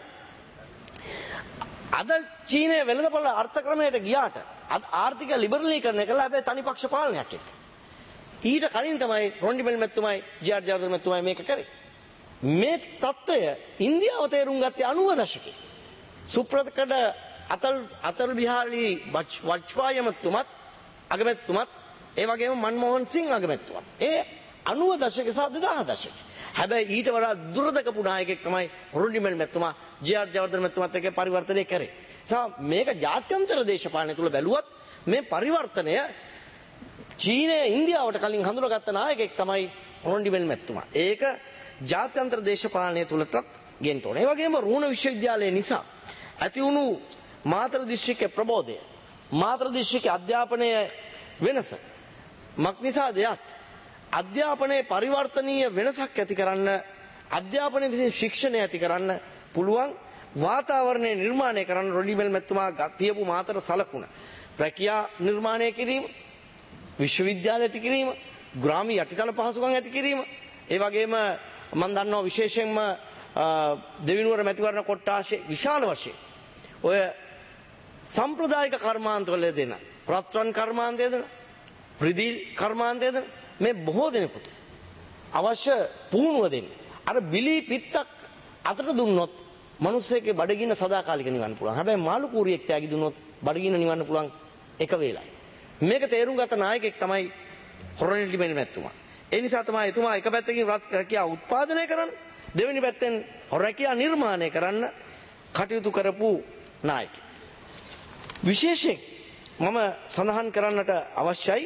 අද චීනය වෙළඳපොළ අර්ථක්‍රමයට ගියාට ආර්ථික ලිබරලීකරණය කළා හැබැයි තනි පක්ෂ පාලනයක් එක්ක. ඊට කලින් තමයි රොන්ඩිමෙල් මැතිතුමයි ජේ.ආර්. ජයවර්ධන මැතිතුමයි මේක කරේ. මේ තත්ත්වය ඉන්දියාව තේරුම් ගත්තේ 90 දශකයේ. සුප්‍රකඩ අතල් බිහාරි වජ්පාය මැතිතුමත් අගමැතිතුමත් ඒ වගේම මන්මෝහන් සිං අගමැතිතුමත්. ඒ 90 දශකයේ සහ 2000 දශකයේ. හැබැයි ඊට වඩා දුරදකපු නායකයෙක් තමයි රොන්ඩිමෙල් මැතිතුමා ජේ.ආර්. ජයවර්ධන මැතිතුමත් එක්ක පරිවර්තනය කරේ. මේක ජාත්‍යන්තර දේශපාලනය තුල බැලුවත් මේ පරිවර්තනය චීනය ඉන්දියාවට කලින් හඳුනාගත්ත නායකයෙක් තමයි රොන්ඩිමෙල් මැතිතුමා. ඒක ජාත්‍යන්තර දේශපාලනය තුලටත් ගෙන්න ඕනේ. ඒ වගේම රුහුණ විශ්වවිද්‍යාලය නිසා ඇති වුණු මාතර දිස්ත්‍රික්කයේ ප්‍රබෝධය, මාතර දිස්ත්‍රික්කයේ අධ්‍යාපනයේ වෙනස මක්නිසා දෙයක් අධ්‍යාපනයේ පරිවර්තනීය වෙනසක් ඇති කරන්න, අධ්‍යාපනයේ විසින් ශික්ෂණය ඇති කරන්න පුළුවන් වාතාවරණය නිර්මාණය කරන්න රොන්ඩිමෙල් මැතිතුමා තියපු මාතර සලකුණ. රැකියා නිර්මාණය කිරීම, විශ්වවිද්‍යාල ඇති කිරීම, ග්‍රාමීය යටිතල පහසුකම් ඇති කිරීම, ඒ වගේම මම දන්නවා විශේෂයෙන්ම දෙවිනුවර මැතිවරණ කොට්ටාශේ විශාල වශයෙන් ඔය සම්ප්‍රදායික කර්මාන්තවල දෙන රත්රන් කර්මාන්තය දෙන රිදී කර්මාන්තයේද මේ බොහෝ දෙනෙකුට අවශ්‍ය පුහුණුව දෙන්න. අර බිලි පිත්තක් අතට දුන්නොත් මිනිස්සෙක්ගේ බඩගින්න සදාකාලික නිවන්න පුළුවන්. හැබැයි මාළු කූරියෙක් තෑගි දුන්නොත් බඩගින්න නිවන්න පුළුවන් එක වේලයි. මේක තේරුම් ගත නායකයෙක් තමයි රොනිල් මෙල් මැතිතුමා. ඒ නිසා තමයි එතුමා එක පැත්තකින් රැකියාව උත්පාදනය කරන්න, දෙවෙනි පැත්තෙන් රැකියාව නිර්මාණය කරන්න කටයුතු කරපු නායකයෙක්. විශේෂයෙන් මම සඳහන් කරන්නට අවශ්‍යයි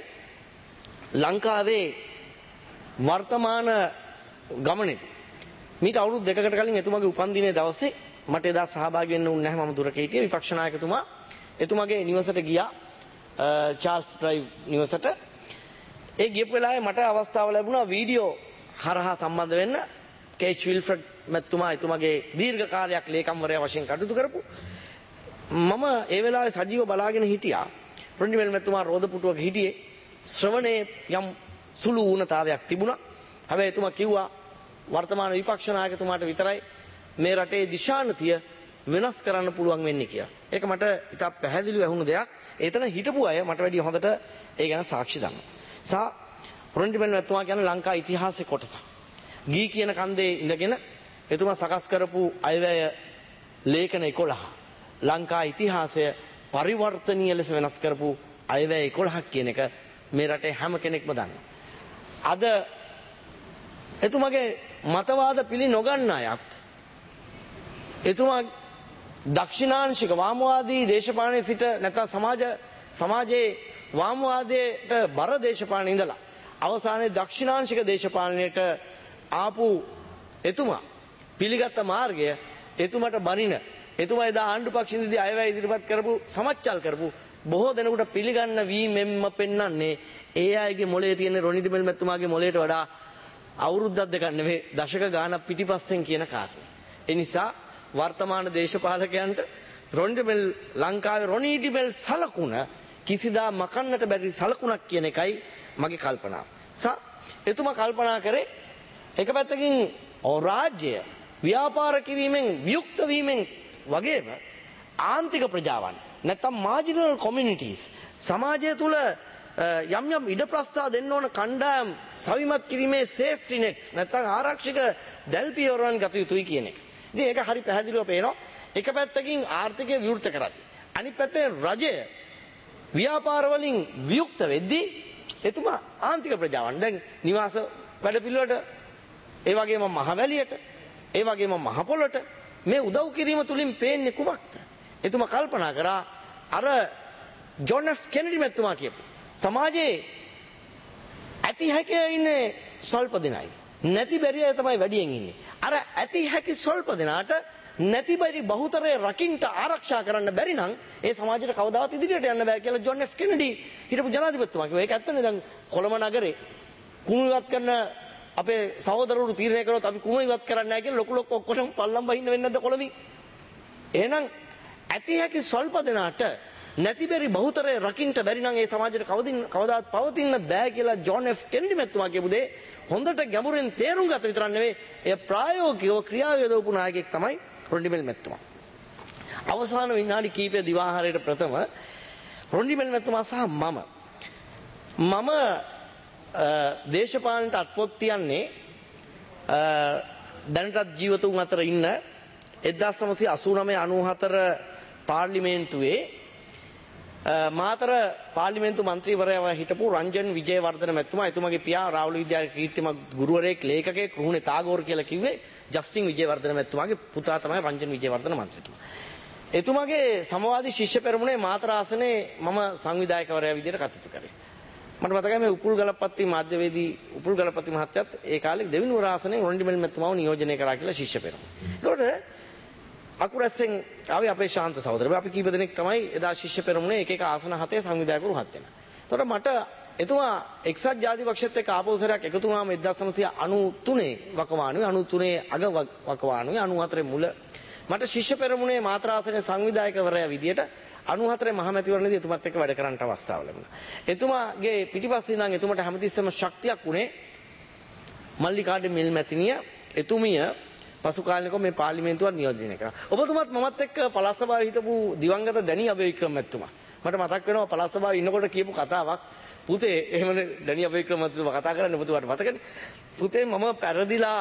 ලංකාවේ වර්තමාන ගමනේදී මීට අවුරුදු දෙකකට කලින් එතුමාගේ උපන්දිනයේ දවසේ මට එදා සහභාගී වෙන්න වුණ නැහැ. මම දුරක හිටියේ. විපක්ෂ නායකතුමා එතුමාගේ නිවසට ගියා, චාල්ස් ඩ්‍රයිව් නිවසට. ඒ ගියපු වෙලාවේ මට අවස්ථාව ලැබුණා වීඩියෝ හරහා සම්බන්ධ වෙන්න. කේච් විල්ෆ්‍රඩ් මැතිතුමා එතුමාගේ දීර්ඝ කාලයක් ලේකම්වරයා වශයෙන් කටයුතු කරපු. මම ඒ වෙලාවේ සජීව බලාගෙන හිටියා. රොනිල් මෙල් මැතිතුමා රෝදපුටුවක හිටියේ. ශ්‍රවණයේ යම් සුළු වුණතාවයක් තිබුණා. හැබැයි එතුමා කිව්වා වර්තමාන විපක්ෂ නායකතුමාට විතරයි මේ රටේ දිශානතිය වෙනස් කරන්න පුළුවන් වෙන්නේ කියලා. ඒක මට ඉතා පැහැදිලිව ඇහුණු දෙයක්. එතන හිටපු අය මට වැඩිය හොඳට ඒ ගැන සාක්ෂි දන්නවා. රොනිල් මෙල් මැතිතුමා කියන්නේ ලංකා ඉතිහාසයේ කොටසක්. ගී කියන කන්දේ ඉඳගෙන එතුමා සකස් කරපු අයවැය ලේඛන 11. ලංකා ඉතිහාසය පරිවර්තනීය ලෙස වෙනස් කරපු අයවැය 11ක් කියන එක මේ රටේ හැම කෙනෙක්ම දන්නවා. අද එතුමාගේ මතවාද පිළි නොගන්න අයත් එතුමා දක්ෂිණාංශික වාමවාදී දේශපාලනයේ සිට නැත්නම් සමාජයේ වාමවාදයට බර දේශපාලනේ ඉඳලා අවසානයේ දක්ෂිණාංශික දේශපාලනයට ආපු එතුමා පිළිගත් මාර්ගය එතුමාට බනින එතුමා එදා ආණ්ඩු පක්ෂින්දී අයවැය ඉදිරිපත් කරපු සමච්චල් කරපු බොහෝ දෙනෙකුට පිළිගන්න වීමෙන්ම පෙන්වන්නේ ඒ අයගේ මොළයේ තියෙන රොනිල් මෙල් මැතිතුමාගේ මොළයට වඩා අවුරුද්දක් දෙකක් නෙවෙයි දශක ගාණක් පිටිපස්සෙන් කියන කාරණේ. ඒ නිසා වර්තමාන දේශපාලකයන්ට රොනිල් මෙල් ලංකාවේ රොනිල් මෙල් සලකුණ කිසිදා මකන්නට බැරි සලකුණක් කියන එකයි මගේ කල්පනාව. එතුමා කල්පනා කරේ එක පැත්තකින් රාජ්‍ය ව්‍යාපාර කිරීමෙන් වියුක්ත වීමෙන් වගේම ආන්තික ප්‍රජාවන් නැත්නම් මාජිනල් කොමියුනිටිස් සමාජය තුල යම් යම් ඉඩ ප්‍රස්ථා දෙන්න ඕන කණ්ඩායම් සවිමත් කිරීමේ සේෆ්ටි නෙට්ස් නැත්නම් ආරක්ෂක දැල්පියවරන් ගත යුතුයි කියන එක. ඉතින් ඒක හරි පැහැදිලිව පේනවා. එක පැත්තකින් ආර්ථිකය විවෘත කරද්දී අනිත් පැත්තෙන් රජය ව්‍යාපාර වලින් වියුක්ත වෙද්දී එතුමා ආන්තික ප්‍රජාවන් දැන් නිවාස වැඩ පිළිවෙලට ඒ වගේම මහවැලියට ඒ වගේම මහ පොළොට මේ උදව් කිරීම තුලින් පේන්නේ කුමක්ද? එතුමා කල්පනා කරා අර ජොන් එෆ් කෙනඩි මැතිතුමා කියපු සමාජයේ ඇති හැකිය ඉන්නේ සල්ප දෙනයි. නැති බැරි අය තමයි වැඩියෙන් ඉන්නේ. අර ඇති හැකි සල්ප දෙනාට නැති බැරි බහුතරය රකින්ට ආරක්ෂා කරන්න බැරි නම් ඒ සමාජයට කවදාවත් ඉදිරියට යන්න බෑ කියලා ජොන් එෆ් කෙනඩි හිටපු ජනාධිපතිතුමා කිව්වා. ඒක ඇත්තනේ. දැන් කොළඹ නගරේ කුණු ඉවත් කරන අපේ සහෝදරවරු තීරණය කරොත් අපි කුණු ඉවත් කරන්නේ නැහැ කියලා ලොකු ඔක්කොටම පල්ලම් බහින්න වෙන්නේ නැද්ද කොළඹින්? එහෙනම් ඇති හැකි සල්ප දෙනාට නැති බැරි බහුතරය රකින්ට බැරි නම් ඒ සමාජයට කවදාවත් පවතින්න බෑ කියලා ජොන් එෆ් කෙනඩි මැතිතුමා කියපු දේ හොඳට ගැඹුරින් තේරුම් ගත විතරක් නෙවෙයි එය ප්‍රායෝගිකව ක්‍රියාවේ යොදවපු නායකයෙක් තමයි රොනිල් මෙල් මැතිතුමා. අවසාන විනාඩි කිහිපය දිවාහාරයට ප්‍රථම රොනිල් මෙල් මැතිතුමා සහ මම දේශපාලනට අත්පොත් තියන්නේ දැනටත් ජීවතුන් අතර ඉන්න 1989-94 පාර්ලිමේන්තුවේ මාතර පාර්ලිමේන්තු මන්ත්‍රීවරයා හිටපු රංජන් විජේවර්ධන මැතිතුමා එතුමාගේ පියා රාහුල විද්‍යාලයේ කීර්තිමත් ගුරුවරයෙක් ලේඛකයෙක් රුහුණේ තාගෝර් කියලා කිව්වේ ජස්ටින් විජේවර්ධන මැතිතුමාගේ පුතා තමයි රංජන් විජේවර්ධන මන්ත්‍රීතුමා. එතුමාගේ සමවාදී ශිෂ්‍ය පෙරමුණේ මාතර ආසනයේ මම සංවිධායකවරයා විදිහට කටයුතු කරේ. මට මතකයි මේ උපුල් ගලපත්ති මාධ්‍යවේදී උපුල් ගලපත්ති මහත්තයත් ඒ කාලේ දෙවිනුවර ආසනයේ රොනිල් මෙල් මැතිතුමාව නියෝජනය කරා කියලා ශිෂ්‍ය පෙරමුණ. ඒකට අකුරැස්සෙන් ආවේ අපේ ශාන්ත සහෝදරයෝ. අපි කීප දෙනෙක් තමයි එදා ශිෂ්‍ය පෙරමුණේ එක ආසන 7 සංවිධායකවරු 7 දෙනා. එතකොට මට එතුමා එක්සත් ජාතිපක්ෂයත් එක්ක ආපෞසරයක් එකතු වුණාම 1993 වකවානුවේ 93 අග වකවානුවේ 94 මුල මට ශිෂ්‍ය පෙරමුණේ මාතර ආසනයේ සංවිධායකවරයා විදියට 94 මහමැතිවරණයේදී එතුමත් එක්ක වැඩ කරන්නට අවස්ථාව ලැබුණා. එතුමාගේ පිටිපස්සේ ඉඳන් එතුමට හැමතිස්සෙම ශක්තියක් උනේ මල්ලිකාඩේ මිල් මැතිණිය එතුමිය පසු කාලෙක මේ පාර්ලිමේන්තුවත් නියෝජනය කරා. ඔබතුමත් මමත් එක්ක පළාත් සභාවේ හිටපු දිවංගත දැනි අබේවික්‍රම මැතිතුමා. මට මතක් වෙනවා පළාත් සභාවේ ඉන්නකොට කියපු කතාවක්. පුතේ එහෙමනේ ඩැනි අබේක්‍රම මහත්මයා කතා කරන්නේ පුතුට මතකනේ. පුතේ මම පෙරදිලා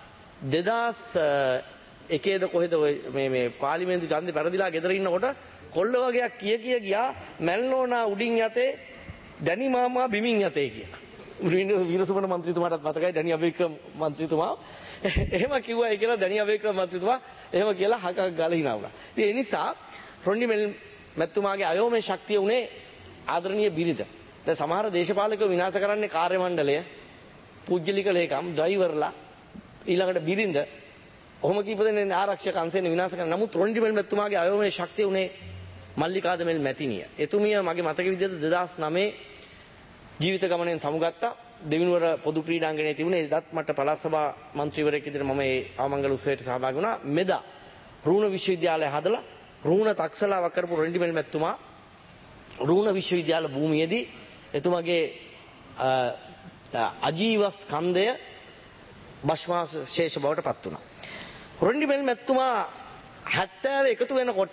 2001ද කොහෙද මේ පාර්ලිමේන්තු ඡන්දේ පෙරදිලා ගෙදර ඉන්නකොට කොල්ල වගේක් කිය ගියා මැල්නෝනා උඩින් යතේ ඩැනි මාමා බිමින් යතේ කියලා. වීරසුමන මන්ත්‍රීතුමාටත් මතකයි ඩැනි අබේක්‍රම මන්ත්‍රීතුමා එහෙම කිව්වයි කියලා ඩැනි අබේක්‍රම මන්ත්‍රීතුමා එහෙම කියලා හකක් ගාලා hina වුණා. ඉතින් ඒ නිසා රොන්ඩි මැතිතුමාගේ අයෝමය ශක්තිය උනේ ආදරණීය බිරිඳ. දැන් සමහර දේශපාලකයෝ විනාශ කරන්නේ කාර්ය මණ්ඩලය, පුජ්‍යලික ලේකම්, ඩ්‍රයිවර්ලා, ඊළඟට බිරිඳ. ඔහොම කීපදෙනේ ආරක්ෂක අංශයෙන් විනාශ කරන. නමුත් රොන්ඩි මැතිතුමාගේ අයෝමය ශක්තිය උනේ මල්ලිකා දෙමෙල් මැතිණිය. එතුමිය මගේ මතක විදිහට 2009 ජීවිත ගමනෙන් සමුගත්තා. දෙවිනුවර පොදු ක්‍රීඩාංගණයේ තිබුණේ එදත් මට පළාත් සභා මන්ත්‍රීවරයෙක් විදිහට මම ඒ ආමංගල උත්සවයට සහභාගී වුණා. මෙදා රුණ විශ්වවිද්‍යාලය හදලා රුණ තක්සලාවක් කරපු රොන්ඩි මැතිතුමා රුණ විශ්වවිද්‍යාල භූමියේදී එතුමාගේ අජීව ස්කන්ධය භස්මාවශේෂ බවට පත් වුණා. රොන්ඩි මැතිතුමා 70 එකතු වෙනකොට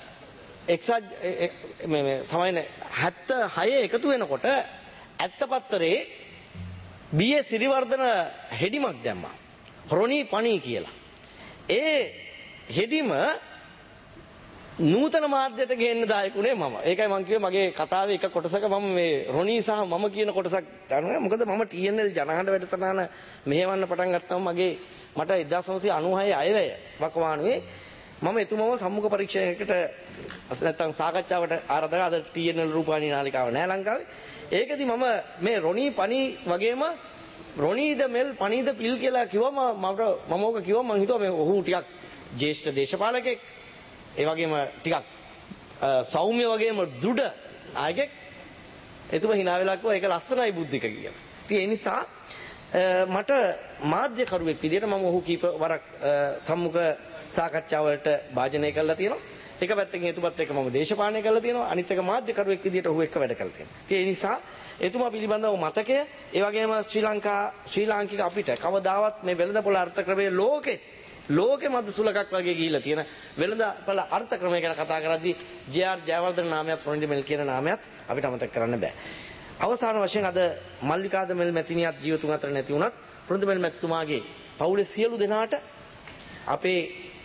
සමයන 76 එකතු වෙනකොට ඇත්තපත්තරේ බී.ඒ. සිරිවර්ධන හෙඩිමක් දැම්මා. රොනී පණී කියලා. ඒ හෙඩිම නූතන මාධ්‍යයට ගේන්න දායකුනේ මම. ඒකයි මම කිව්වේ මගේ කතාවේ එක කොටසක මම මේ රොනී සහ මම කියන කොටසක් ගන්නවා. මොකද මම TNL ජනහඬ වැඩසටහන මෙහෙවන්න පටන් ගත්තම මට 1996 අයවැය වකවානුවේ මම එතුමව සම්මුඛ පරීක්ෂණයකට නැත්තම් සාකච්ඡාවට ආරාධනා අද TNL රූපවාහිනී නාලිකාව නෑ ලංකාවේ. ඒකදී මම මේ රොනී පණී වගේම රොනීද මෙල් පණීද පිල් කියලා කිව්වම මම ඕක කිව්වම මං හිතුවා මේ ඔහු ටිකක් ජ්‍යෙෂ්ඨ දේශපාලකෙක්. ඒ වගේම ටිකක් සෞම්‍ය වගේම දෘಢ ආයෙක්. එතුම hina වෙලා කිව්වා ඒක ලස්සනයි බුද්ධික කියලා. ඉතින් ඒ නිසා මට මාධ්‍යකරුවෙක් විදිහට මම ඔහු කීප වරක් සම්මුඛ සාකච්ඡාවලට භාජනය කළා තියෙනවා. එක පැත්තකින් එතුමත් එක්ක මම දේශපාලනය කළා තියෙනවා. අනිත් එක මාධ්‍යකරුවෙක් විදිහට ඔහු එක්ක වැඩ කළා තියෙනවා. ඉතින් ඒ නිසා එතුමා පිළිබඳව මතකය ඒ වගේම ශ්‍රී ලාංකික අපිට කවදාවත් මේ වෙළඳපොළ අර්ථක්‍රමයේ ලෝකෙ මත සුලකක් වගේ ගිහිලා තියෙන වෙළඳපොළ අර්ථක්‍රමය ගැන කතා කරද්දී ජේ.ආර්. ජයවර්ධන නාමයත් රොන්ඩි මෙල් කියන නාමයත් අපිට අමතක කරන්න බෑ. අවසාන වශයෙන් අද මල්ලිකා දෙමෙල් මැතිණියත් ජීවතුන් අතර නැති වුණත් රොන්ඩි මෙල් මැතිතුමාගේ පවුලේ සියලු දෙනාට අපේ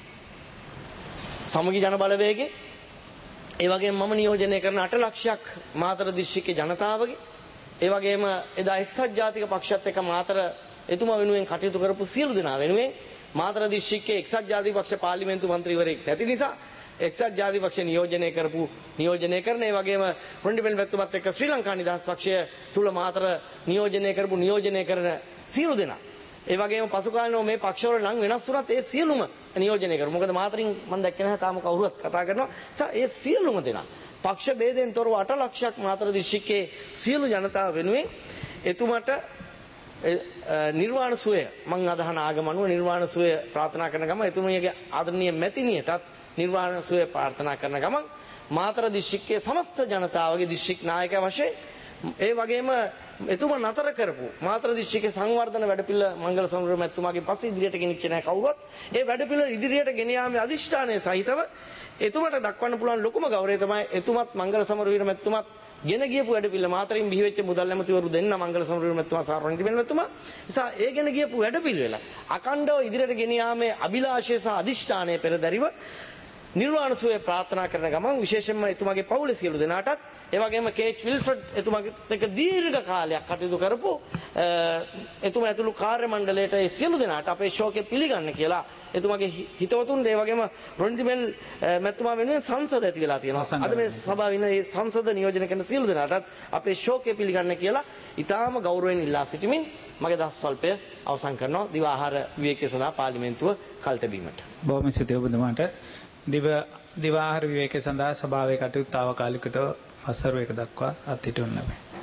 සමගි ජන බලවේගයේ ඒ වගේම මම නියෝජනය කරන 8 ලක්ෂයක් මාතර දිස්ත්‍රික්කයේ ජනතාවගේ ඒ වගේම එදා එක්සත් ජාතික පක්ෂත් එක්ක මාතර එතුමා වෙනුවෙන් කටයුතු කරපු සියලු දෙනා වෙනුවෙන් මාතර දිස්ත්‍රික්කයේ එක්සත් ජාතික පක්ෂ පාර්ලිමේන්තු මන්ත්‍රීවරයෙක් නැති නිසා එක්සත් ජාතික පක්ෂ නියෝජනය කරන ඒ වගේම රොන්ඩි මෙල් මැතිතුමත් එක්ක ශ්‍රී ලංකා නිදහස් පක්ෂය තුල මාතර නියෝජනය කරන සියලු දෙනා ඒ වගේම පසු කාලිනව මේ පක්ෂවල නම් වෙනස් වුණත් ඒ සියලුම නියෝජනය කරමු. මොකද මාතරින් මම දැක්කේ නැහැ තාම කවුරුත් කතා කරනවා. ඒ සියලුම දෙනා පක්ෂ ભેදයෙන් තොරව 8 ලක්ෂයක් මාතර දිස්ත්‍රික්කයේ සියලු ජනතාව වෙනුවෙන් එතුමට නිර්වාණ සුවය මං අදහන ආගම අනුව නිර්වාණ සුවය ප්‍රාර්ථනා කරන ගම එතුමියගේ ආදරණීය මැතිණියටත් නිර්වාණ සුවය ප්‍රාර්ථනා කරන ගමන් මාතර දිස්ත්‍රික්කයේ සමස්ත ජනතාවගේ දිස්ත්‍රික් නායකයා වශයෙන් ඒ වගේම එතුමා නතර කරපු මාතර දිස්ත්‍රික්කයේ සංවර්ධන වැඩපිළිවෙල මංගල සමරුව මැතිතුමාගේ පස්සේ ඉදිරියට ගෙනිච්ච නැහැ කවුරුත්. ඒ වැඩපිළිවෙල ඉදිරියට ගෙන යාමේ අදිෂ්ඨානය සහිතව එතුමාට දක්වන්න පුළුවන් ලොකුම ගෞරවය තමයි එතුමත් මංගල සමරුව මැතිතුමත් ගෙන ගියපු වැඩපිළිවෙල මාතරින් බිහි වෙච්ච මුදල් ඇමතිවරු දෙන්න මංගල සමරුව මැතිතුමා සහ රොන්ඩි මෙල් මැතිතුමා. නිසා ඒ ගෙන ගියපු වැඩපිළිවෙල අකණ්ඩව ඉදිරියට ගෙන යාමේ අභිලාෂය සහ අදිෂ්ඨානය පෙරදරිව නිර්වාණ සුවය ප්‍රාර්ථනා කරන ගමන් විශේෂයෙන්ම එතුමාගේ පවුලේ සියලු දෙනාටත් ඒ වගේම කේච් විල්ෆ්‍රඩ් එතුමාගේ එක්ක දීර්ඝ කාලයක් කටයුතු කරපු එතුමා ඇතුළු කාර්ය මණ්ඩලයට ඒ සියලු දෙනාට අපේ ශෝකය පිළිගන්න කියලා එතුමාගේ හිතවතුන් ඒ වගේම රොන්ඩි මෙල් මැතිතුමා වෙනුවෙන් සංසද ඇති වෙලා තියෙනවා. අද මේ සභාවේ ඉන්න මේ සංසද නියෝජනය කරන සියලු දෙනාටත් අපේ ශෝකය පිළිගන්න කියලා ඊටාම ගෞරවයෙන් ඉල්ලා සිටිමින් මගේ දහස් ස්වල්පය අවසන් කරනවා දිවාහාර විවේකයේ සඳහා පාර්ලිමේන්තුව කල් තැබීමට. බොහොම ස්තුතියි ඔබතුමාට. දිවාහාර විවේකයේ සඳහා සභාවේ කටයුතු තාවකාලිකව වසර 1 දක්වා අත්හිටුවන ලැබේ.